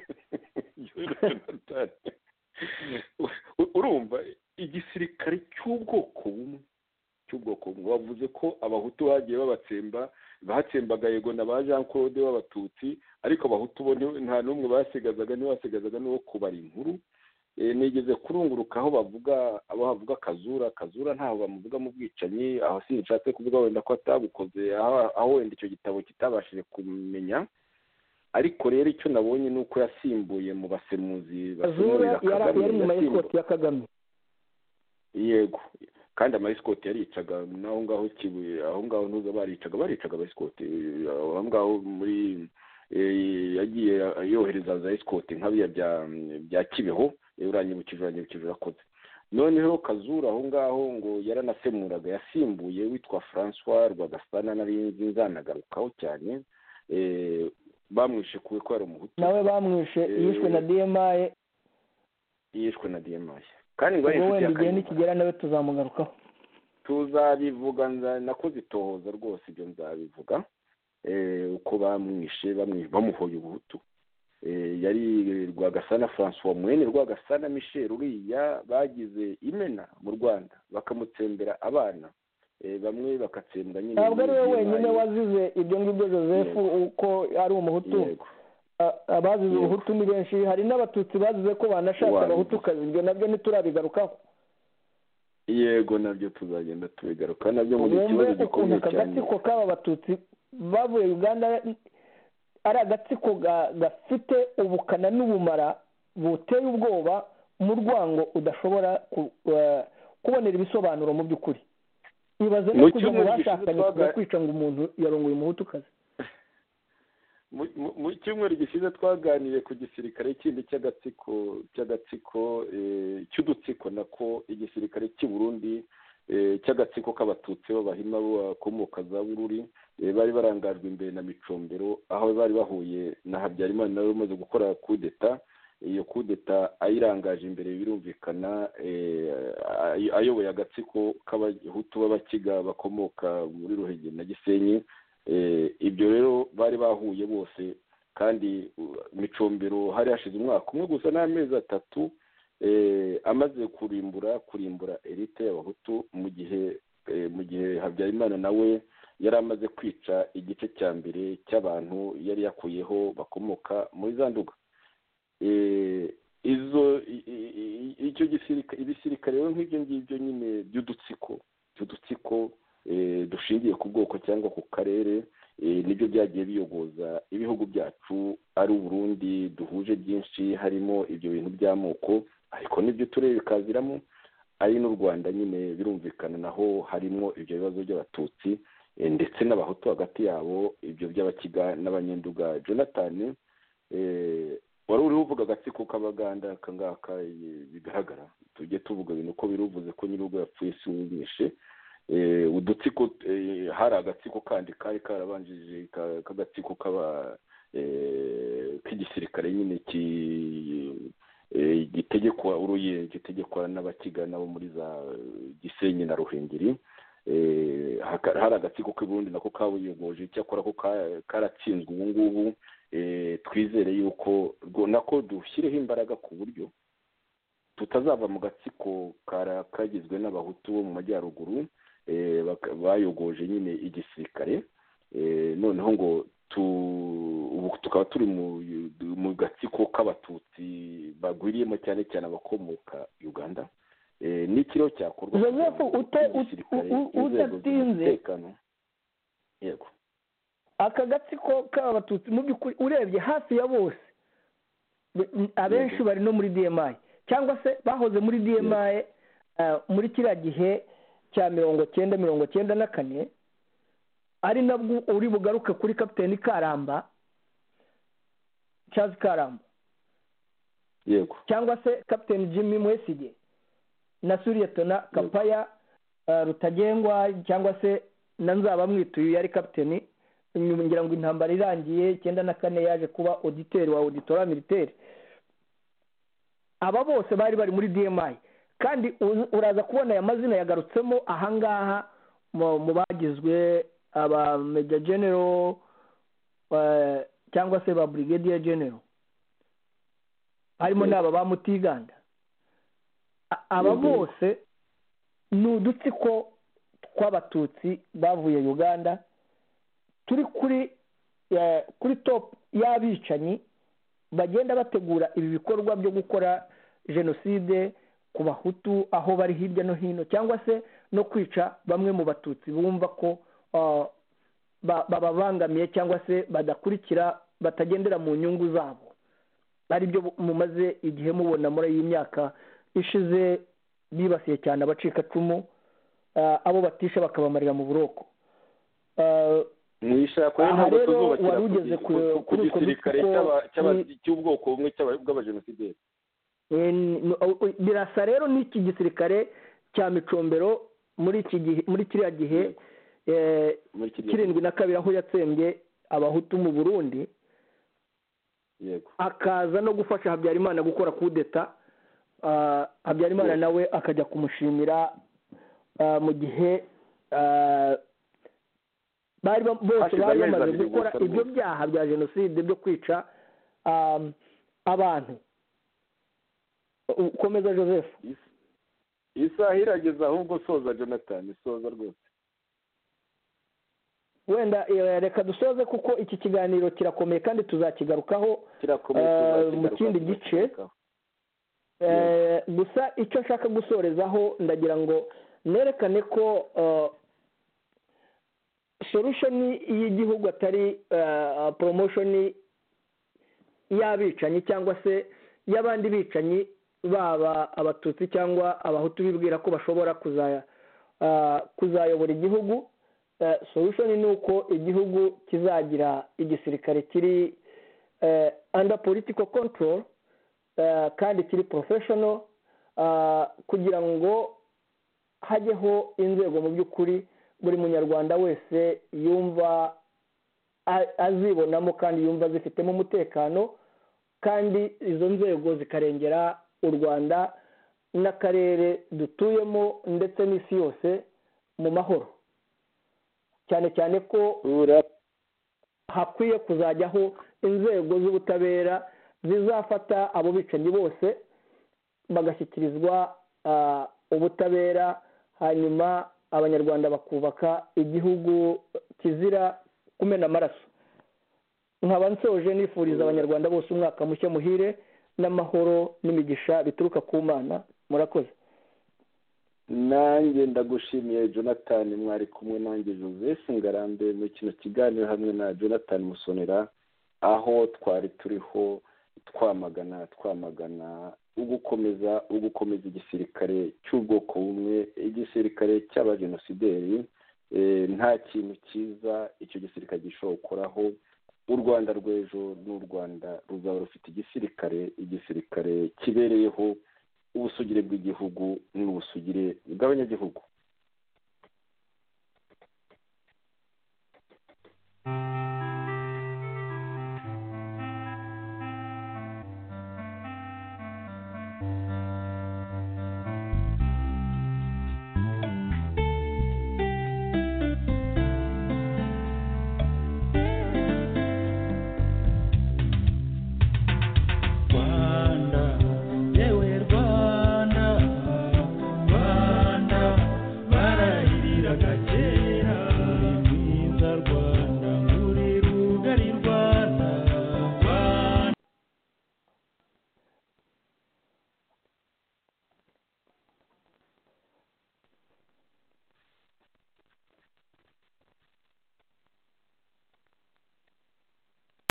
urumva igisirikare cy'ubwoko bumwe wavuze ko abahutu bagiye batsembaga yego na ba Jean Claude b'abatutsi, ariko abahutu bo nta n'umwe basigazaga n'uwo kubara inkuru. Nigeze kurunguruka aho bavuga Kazura ntaho bamuvuga mu bwicanyi, aho sinshatse kuvuga wenda ko atabukoze, aho wenda icyo gitabo kitabashije kumenya. Ariko rero icyo nabonye ni uko yasimbuye mu basemuzi Kazura yari mu mayikoti ya Kagame. Yego, kandi amayisikoti yaricaga n'aho ngaho Kibuye aho ngaho ntuza baricaga abayisikoti aho ngaho muri yagiye yohereza za esikoti nk'abiya bya Kibeho uranyibukije urakoze. Noneho Kazura aho ngaho ngo yaranasemuraga yasimbuye witwa François Rwagasana narinzi nzanagarukaho cyane bamwishe kuwe ko ari umuhutu nawe bamwishe yishwe na DMI kandi ngo ari igihe nikigera nawe tuzamugarukaho tuzabivuga nakoze itohoza rwose ibyo nzabivuga uko bamwishe bamuhoye ubuhutu yari Rwagasana François mwene Rwagasana Michel uriya bagize imena mu Rwanda bakamutsembera abana bamwe bakatsembwa nyine ntabwo ari we wenyine wazize ibyo ngibyo Joseph uko ari umuhutu abazize ubuhutu ni benshi hari n'abatutsi bazize ko banashatse abahutukazi ibyo nabyo ntiturabigarukaho yego nabyo tuzagenda tubigaruka nabyo mu kibazo gikomeye cyane agatsiko k'aba batutsi bavuye Uganda ari agatsiko gafite ubukana n'ubumara buteye ubwoba mu rwango udashobora kubonera ibisobanuro mu by'ukuri ibaze no kugira ngo bashakanye kwica ngo umuntu yarongoye umuhutukazi. Mu cyumweru gishize twaganiriye ku gisirikare kindi cy'agatsiko cy'udutsiko nako igisirikare cy'i Burundi cy'agatsiko k'abatutsi b'abahima bakomoka za Bururi bari barangajwe imbere na Micombero aho bari bahuye na Habyarimana nawe umaze gukora kudeta iyo kudeta ayirangaje imbere birumvikana ayoboye agatsiko k'abahutu b'abakiga bakomoka muri Ruhengeri na Gisenyi ibyo rero bari bahuye bose kandi Micombero hari hashize umwaka umwe gusa n'amezi 3 amaze kurimbura elite y'abahutu mu gihe Habyarimana nawe yari amaze kwica igice cya mbere cy'abantu yari yakuyeho bakomoka muri za Nduga. Icyo ibisirikare rero nk'ibyo ngibyo nyine by'udutsiko dushingiye ku bwoko cyangwa ku karere nibyo byagiye biyogoza ibihugu byacu ari Burundi duhuje byinshi harimo ibyo bintu by'amoko ariko nibyo turere bikaziramo ari n'u Rwanda nyine birumvikana naho harimo ibyo bibazo by'abatutsi ndetse n'abahutu hagati yabo ibyo by'abakiga n'abanyenduga. Jonathan wari uriho uvuga agatsiko k'Abaganda kangaka bigaragara tujye tuvuga ibintu uko biruvuze ko nyir'urugo yapfuye si wumwishe udutsiko hari agatsiko kandi kari karabanjije k'agatsiko k'igisirikare nyine gitegekwa n'abakiga nabo muri za Gisenyi na Ruhengeri hari agatsiko k'i Burundi nako kabuyogoje cyakora ko karatsinzwe ubu ngubu twizere yuko nako dushyireho imbaraga ku buryo tutazava mu gatsiko kagizwe n'abahutu bo mu majyaruguru bayogoje nyine igisirikare noneho ngo ubu tukaba turi mu gatsiko k'abatutsi bagwiriyemo cyane cyane abakomoka Uganda n'ikiriho cyakorwa udatinze yego aka gatsiko k'abatutsi mu by'ukuri urebye hafi ya bose abenshi bari no muri DMI cyangwa se bahoze muri DMI muri kiriya gihe cya 1994 ari nabwo uri bugaruke kuri Kapiteni Karamba Charles Karamba yego cyangwa se Kapiteni Jimmy Mwesige na Suriyetona Kapaya Rutagengwa cyangwa se na Nzabamwituye yari kapiteni ngira ngo intambara irangiye 94 yaje kuba auditeur wa auditora militaire. Aba bose bari muri DMI kandi uraza kubona aya mazina yagarutsemo ahangaha mu bagizwe aba Major General cyangwa se ba Brigadier General harimo n'aba ba Mutiganda. Aba bose ni udutsiko tw'abatutsi bavuye Uganda turi kuri top y'abicanyi bagenda bategura ibi bikorwa byo gukora jenoside ku bahutu aho bari hirya no hino cyangwa se no kwica bamwe mu batutsi bumva ko bababangamiye cyangwa se badakurikira batagendera mu nyungu zabo ari byo mumaze igihe mubona muri iyi myaka ishize bibasiye cyane abacikacumu abo batisha bakabamarira mu buroko. mwishakwe aha ntabwo rero tuzubakira wari ugeze ku gisirikare cy'ubwoko bumwe bw'abajenosideri. birasa rero n'iki gisirikare cya Micombero muri kiriya gihe kirindwi na kabiri aho yatsembye abahutu mu Burundi, akaza no gufasha Habyarimana gukora kudeta. Habyarimana nawe akajya kumushimira mu gihe bose bari bamaze gukora ibyo byaha bya jenoside byo kwica abantu. Komeza Joseph. Isaha irageze ahubwo soza Jonathan, soza rwose. Wenda reka dusoze kuko iki kiganiro kirakomeye kandi tuzakigarukaho mu kindi gice. Gusa icyo nshaka gusorezaho ndagira ngo nerekane ko solution y'igihugu atari promotion y'abicanyi cyangwa se y'abandi bicanyi, baba abatutsi cyangwa abahutu bibwira ko bashobora kuzayobora igihugu. Solution ni uko igihugu kizagira igisirikare kiri under political control kandi kiri professional, kugira ngo hajyeho inzego mu by'ukuri buri munyarwanda wese yumva azibonamo kandi yumva zifitemo umutekano, kandi izo nzego zikarengera u Rwanda n'akarere dutuyemo ndetse n'isi yose mu mahoro, cyane cyane ko hakwiye kuzajyaho inzego z'ubutabera zizafata abo bicanyi bose bagashyikirizwa ubutabera, hanyuma abanyarwanda bakubaka igihugu kizira kumena amaraso. Nkaba nsoje nifuriza abanyarwanda bose umwaka mushya muhire n'amahoro n'imigisha bituruka ku Mana. Murakoze. Nanjye ndagushimiye Jonathan, mwari kumwe nanjye Joseph Ngarambe mu kino kiganiro hamwe na Jonathan Musonera, aho twari turiho twamagana ugukomeza igisirikare cy'ubwoko bumwe, igisirikare cy'abajenosideri. Nta kintu cyiza icyo gisirikare gishobora gukoraho. U Rwanda rw'ejo n'u Rwanda ruzaba rufite igisirikare kibereyeho ubusugire bw'igihugu n'ubusugire bw'abanyagihugu.